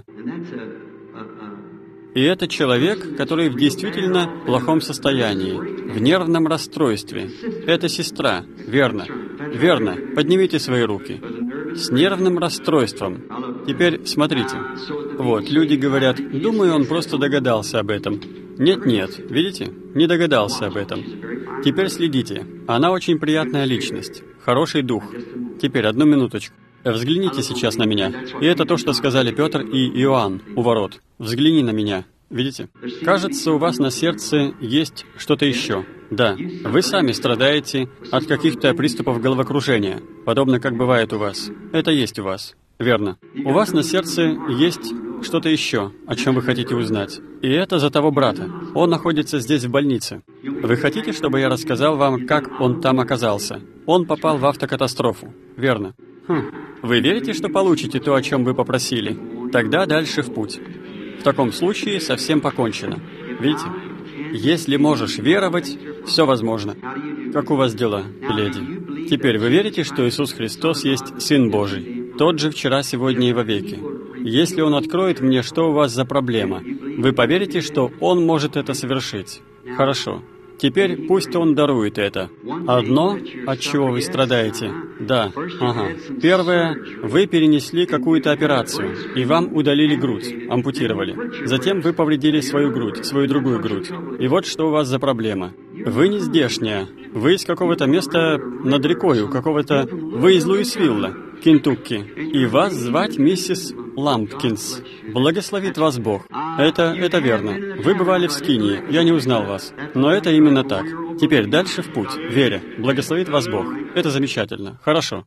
И это человек, который в действительно плохом состоянии, в нервном расстройстве. Это сестра, верно. Верно, поднимите свои руки. С нервным расстройством. Теперь смотрите. Вот, люди говорят, думаю, он просто догадался об этом. Нет-нет, видите? Не догадался об этом. Теперь следите. Она очень приятная личность. Хороший дух. Теперь, одну минуточку. Взгляните сейчас на меня. И это то, что сказали Петр и Иоанн у ворот. Взгляни на меня. Видите? Кажется, у вас на сердце есть что-то еще. Да, вы сами страдаете от каких-то приступов головокружения, подобно как бывает у вас. Это есть у вас. Верно. У вас на сердце есть что-то еще, о чем вы хотите узнать. И это за того брата. Он находится здесь в больнице. Вы хотите, чтобы я рассказал вам, как он там оказался? Он попал в автокатастрофу. Верно. Хм. Вы верите, что получите то, о чем вы попросили? Тогда дальше в путь. В таком случае совсем покончено. Видите? Если можешь веровать, все возможно. Как у вас дела, леди? Теперь вы верите, что Иисус Христос есть Сын Божий? Тот же вчера, сегодня и вовеки. Если Он откроет мне, что у вас за проблема, вы поверите, что Он может это совершить? Хорошо. Теперь пусть Он дарует это. Одно, от чего вы страдаете. Да, ага. Первое, вы перенесли какую-то операцию, и вам удалили грудь, ампутировали. Затем вы повредили свою грудь, свою другую грудь. И вот что у вас за проблема. Вы не здешняя. Вы из какого-то места над рекой, у какого-то... Вы из Луисвилла, Кентукки. И вас звать миссис Лампкинс. Благословит вас Бог. Это, это верно. Вы бывали в Скинии, я не узнал вас. Но это именно так. Теперь дальше в путь. Веря. Благословит вас Бог. Это замечательно. Хорошо.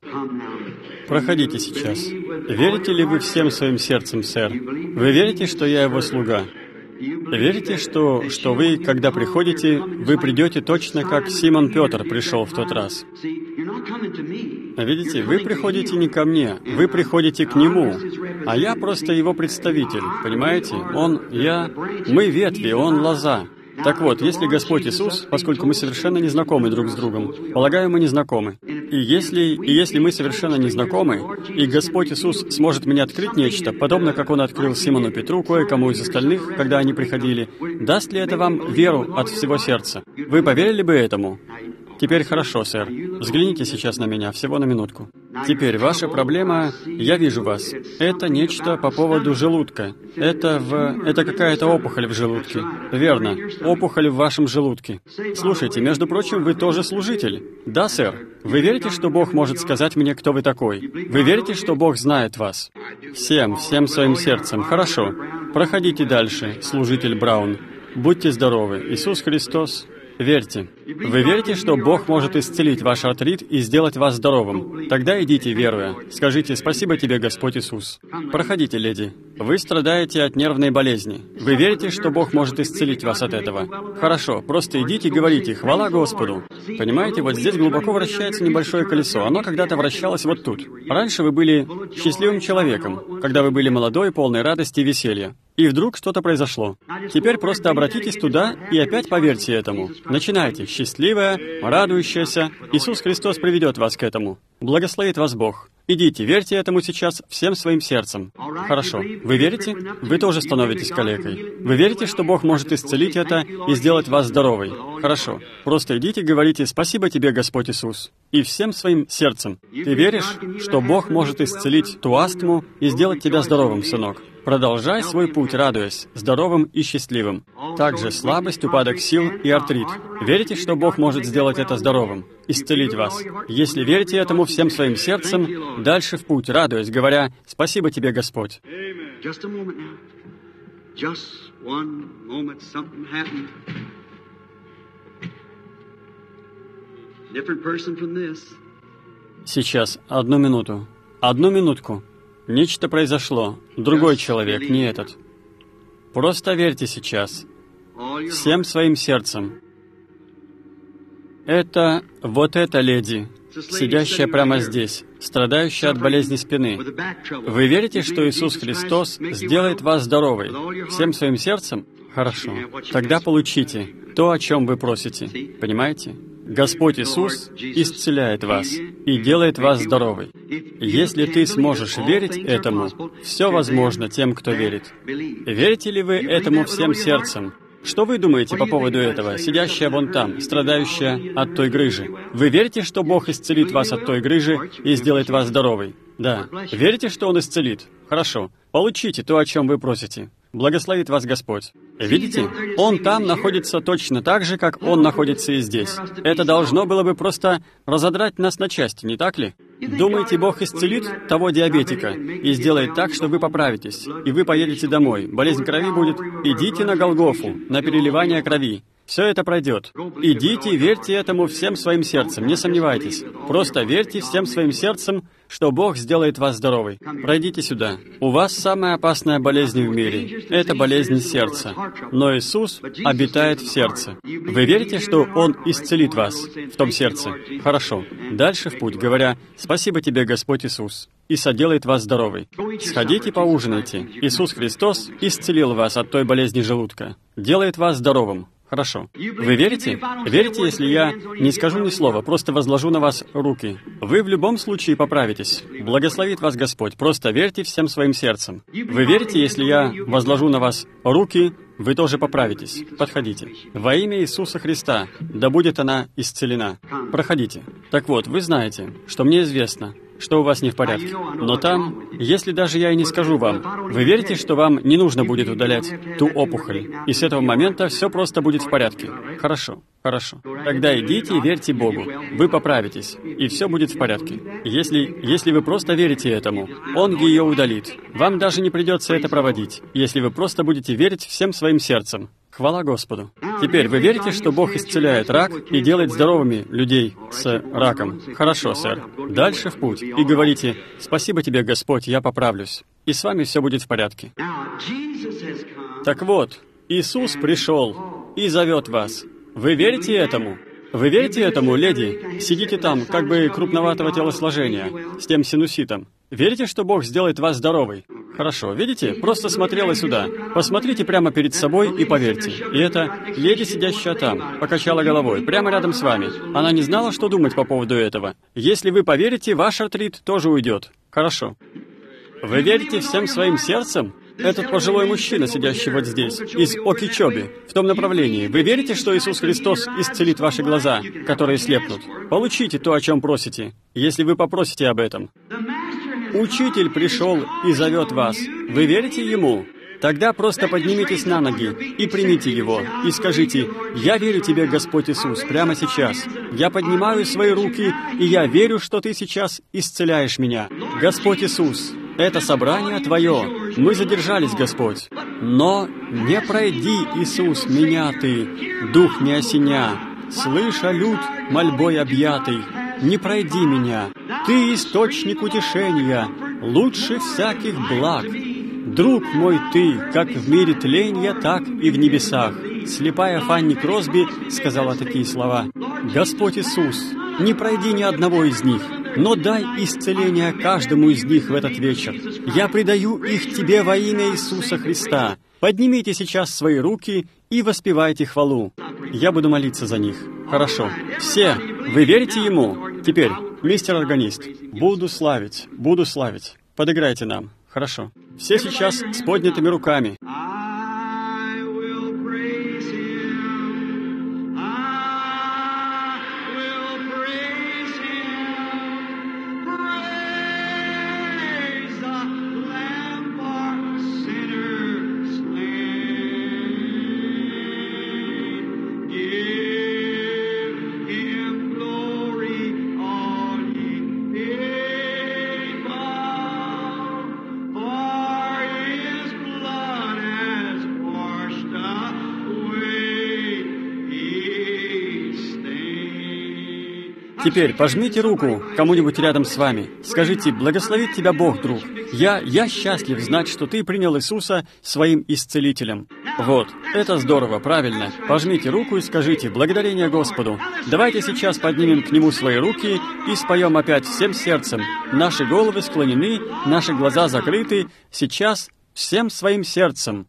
Проходите сейчас. Верите ли вы всем своим сердцем, сэр? Вы верите, что я его слуга? Верите, что, что вы, когда приходите, вы придете точно, как Симон Петр пришел в тот раз? Видите, вы приходите не ко мне, вы приходите к Нему, а я просто Его представитель, понимаете? Он, я, мы ветви, Он лоза. Так вот, если Господь Иисус, поскольку мы совершенно не знакомы друг с другом, полагаю, мы не знакомы. И если, и если мы совершенно не знакомы, и Господь Иисус сможет мне открыть нечто, подобно как Он открыл Симону Петру, кое-кому из остальных, когда они приходили, даст ли это вам веру от всего сердца? Вы поверили бы этому? Теперь хорошо, сэр. Взгляните сейчас на меня, всего на минутку. Теперь ваша проблема, я вижу вас. Это нечто по поводу желудка. Это в... Это какая-то опухоль в желудке. Верно, опухоль в вашем желудке. Слушайте, между прочим, вы тоже служитель. Да, сэр? Вы верите, что Бог может сказать мне, кто вы такой? Вы верите, что Бог знает вас? Всем, всем своим сердцем. Хорошо. Проходите дальше, служитель Браун. Будьте здоровы. Иисус Христос. Верьте. Вы верите, что Бог может исцелить ваш артрит и сделать вас здоровым? Тогда идите, веруя. Скажите: «Спасибо тебе, Господь Иисус». Проходите, леди. Вы страдаете от нервной болезни. Вы верите, что Бог может исцелить вас от этого? Хорошо, просто идите и говорите: «Хвала Господу». Понимаете, вот здесь глубоко вращается небольшое колесо. Оно когда-то вращалось вот тут. Раньше вы были счастливым человеком, когда вы были молодой, полной радости и веселья. И вдруг что-то произошло. Теперь просто обратитесь туда и опять поверьте этому. Начинайте. Счастливая, радующаяся. Иисус Христос приведет вас к этому. Благословит вас Бог. Идите, верьте этому сейчас всем своим сердцем. Хорошо. Вы верите? Вы тоже становитесь калекой. Вы верите, что Бог может исцелить это и сделать вас здоровой? Хорошо. Просто идите и говорите: «Спасибо тебе, Господь Иисус». И всем своим сердцем. Ты веришь, что Бог может исцелить ту астму и сделать тебя здоровым, сынок? Продолжай свой путь, радуясь, здоровым и счастливым. Также слабость, упадок сил и артрит. Верите, что Бог может сделать это здоровым, исцелить вас? Если верите этому всем своим сердцем, дальше в путь, радуясь, говоря: «Спасибо тебе, Господь». Сейчас, одну минуту. Одну минутку. Нечто произошло. Другой человек, не этот. Просто верьте сейчас. Всем своим сердцем. Это вот эта леди, сидящая прямо здесь, страдающая от болезни спины. Вы верите, что Иисус Христос сделает вас здоровой? Всем своим сердцем? Хорошо. Тогда получите то, о чем вы просите. Понимаете? Господь Иисус исцеляет вас и делает вас здоровой. Если ты сможешь верить этому, все возможно тем, кто верит. Верите ли вы этому всем сердцем? Что вы думаете по поводу этого, сидящая вон там, страдающая от той грыжи? Вы верите, что Бог исцелит вас от той грыжи и сделает вас здоровой? Да. Верите, что Он исцелит? Хорошо. Получите то, о чем вы просите. Благословит вас Господь. Видите? Он там находится точно так же, как Он находится и здесь. Это должно было бы просто разодрать нас на части, не так ли? Думаете, Бог исцелит того диабетика и сделает так, что вы поправитесь, и вы поедете домой, болезнь крови будет? Идите на Голгофу, на переливание крови. Все это пройдет. Идите, верьте этому всем своим сердцем, не сомневайтесь. Просто верьте всем своим сердцем, что Бог сделает вас здоровой. Пройдите сюда. У вас самая опасная болезнь в мире. Это болезнь сердца. Но Иисус обитает в сердце. Вы верите, что Он исцелит вас в том сердце? Хорошо. Дальше в путь, говоря: «Спасибо тебе, Господь Иисус», и соделает вас здоровой. Сходите, поужинайте. Иисус Христос исцелил вас от той болезни желудка. Делает вас здоровым. Хорошо. Вы верите? Верите, если я не скажу ни слова, просто возложу на вас руки? Вы в любом случае поправитесь. Благословит вас Господь. Просто верьте всем своим сердцем. Вы верите, если я возложу на вас руки, вы тоже поправитесь. Подходите. Во имя Иисуса Христа, да будет она исцелена. Проходите. Так вот, вы знаете, что мне известно, что у вас не в порядке. Но там, если даже я и не скажу вам, вы верите, что вам не нужно будет удалять ту опухоль, и с этого момента все просто будет в порядке? Хорошо, хорошо. Тогда идите и верьте Богу. Вы поправитесь, и все будет в порядке. Если, если вы просто верите этому, Он ее удалит. Вам даже не придется это проводить, если вы просто будете верить всем своим сердцем. Хвала Господу. Теперь вы верите, что Бог исцеляет рак и делает здоровыми людей с раком? Хорошо, сэр. Дальше в путь. И говорите: «Спасибо тебе, Господь, я поправлюсь». И с вами все будет в порядке. Так вот, Иисус пришел и зовет вас. Вы верите этому? Вы верите этому, леди? Сидите там, как бы крупноватого телосложения, с тем синуситом. Верите, что Бог сделает вас здоровой? Хорошо, видите? Просто смотрела сюда. Посмотрите прямо перед собой и поверьте. И это леди, сидящая там, покачала головой, прямо рядом с вами. Она не знала, что думать по поводу этого. Если вы поверите, ваш артрит тоже уйдет. Хорошо. Вы верите всем своим сердцем? Этот пожилой мужчина, сидящий вот здесь, из Окичоби, в том направлении. Вы верите, что Иисус Христос исцелит ваши глаза, которые слепнут? Получите то, о чем просите, если вы попросите об этом. Учитель пришел и зовет вас. Вы верите Ему? Тогда просто поднимитесь на ноги и примите Его, и скажите: «Я верю Тебе, Господь Иисус, прямо сейчас. Я поднимаю свои руки, и я верю, что Ты сейчас исцеляешь меня. Господь Иисус, это собрание Твое. Мы задержались, Господь. Но не пройди, Иисус, меня Ты, дух не осеня. Слыша люд мольбой объятый, не пройди меня. Ты источник утешения, лучше всяких благ. Друг мой Ты, как в мире тленья, так и в небесах». Слепая Фанни Кросби сказала такие слова: «Господь Иисус, не пройди ни одного из них, но дай исцеление каждому из них в этот вечер. Я предаю их Тебе во имя Иисуса Христа. Поднимите сейчас свои руки и воспевайте хвалу. Я буду молиться за них». Хорошо. Все, вы верите Ему? Теперь, мистер органист, буду славить, буду славить. Подыграйте нам. Хорошо. Все сейчас с поднятыми руками. Теперь пожмите руку кому-нибудь рядом с вами. Скажите: «Благословит тебя Бог, друг. Я, я счастлив знать, что ты принял Иисуса своим исцелителем». Вот, это здорово, правильно. Пожмите руку и скажите: «Благодарение Господу». Давайте сейчас поднимем к Нему свои руки и споем опять всем сердцем. Наши головы склонены, наши глаза закрыты. Сейчас всем своим сердцем.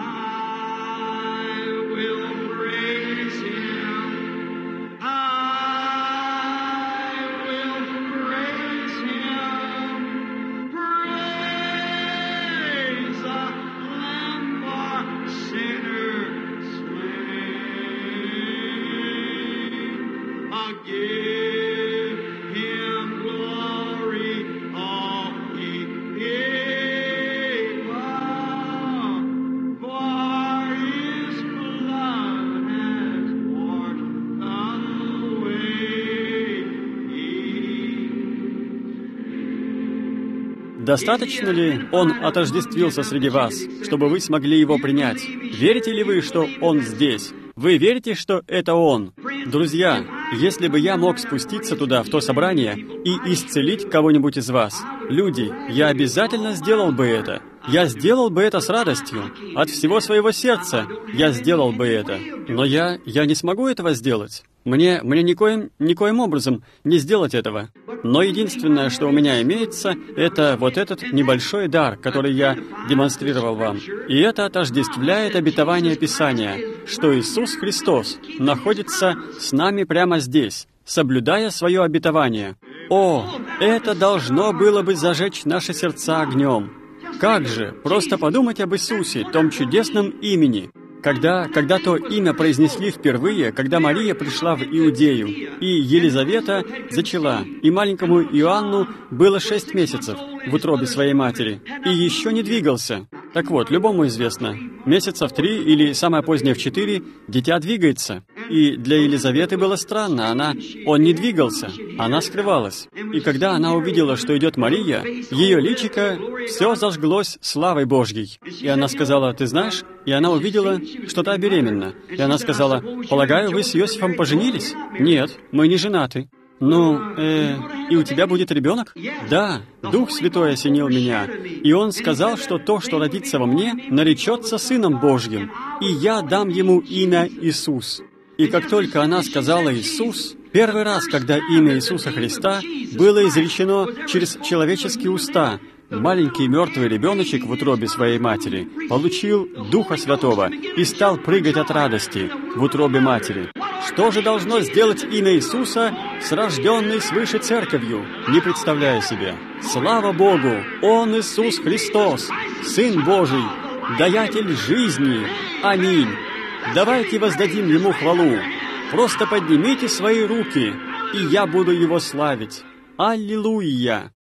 Достаточно ли Он отождествился среди вас, чтобы вы смогли Его принять? Верите ли вы, что Он здесь? Вы верите, что это Он? Друзья, если бы я мог спуститься туда, в то собрание, и исцелить кого-нибудь из вас, люди, я обязательно сделал бы это. Я сделал бы это с радостью, от всего своего сердца. Я сделал бы это. Но я, я не смогу этого сделать. Мне, мне никоим, никоим образом не сделать этого. Но единственное, что у меня имеется, это вот этот небольшой дар, который я демонстрировал вам. И это отождествляет обетование Писания, что Иисус Христос находится с нами прямо здесь, соблюдая свое обетование. О, это должно было бы зажечь наши сердца огнем. Как же, просто подумать об Иисусе, том чудесном имени. Когда, когда то имя произнесли впервые, когда Мария пришла в Иудею, и Елизавета зачала, и маленькому Иоанну было шесть месяцев в утробе своей матери, и еще не двигался. Так вот, любому известно, месяца в три или самое позднее в четыре дитя двигается. И для Елизаветы было странно, она, он не двигался, она скрывалась. И когда она увидела, что идет Мария, ее личико все зажглось славой Божьей. И она сказала: «Ты знаешь?» И она увидела, что та беременна. И она сказала: «Полагаю, вы с Иосифом поженились?» «Нет, мы не женаты». «Ну, э, и у тебя будет ребенок?» «Да, Дух Святой осенил меня, и Он сказал, что то, что родится во мне, наречется Сыном Божьим, и я дам ему имя Иисус». И как только она сказала «Иисус», первый раз, когда имя Иисуса Христа было изречено через человеческие уста, маленький мертвый ребеночек в утробе своей матери получил Духа Святого и стал прыгать от радости в утробе матери. Что же должно сделать имя Иисуса с рожденной свыше церковью? Не представляю себе. Слава Богу! Он Иисус Христос, Сын Божий, даятель жизни. Аминь. Давайте воздадим Ему хвалу. Просто поднимите свои руки, и я буду Его славить. Аллилуйя!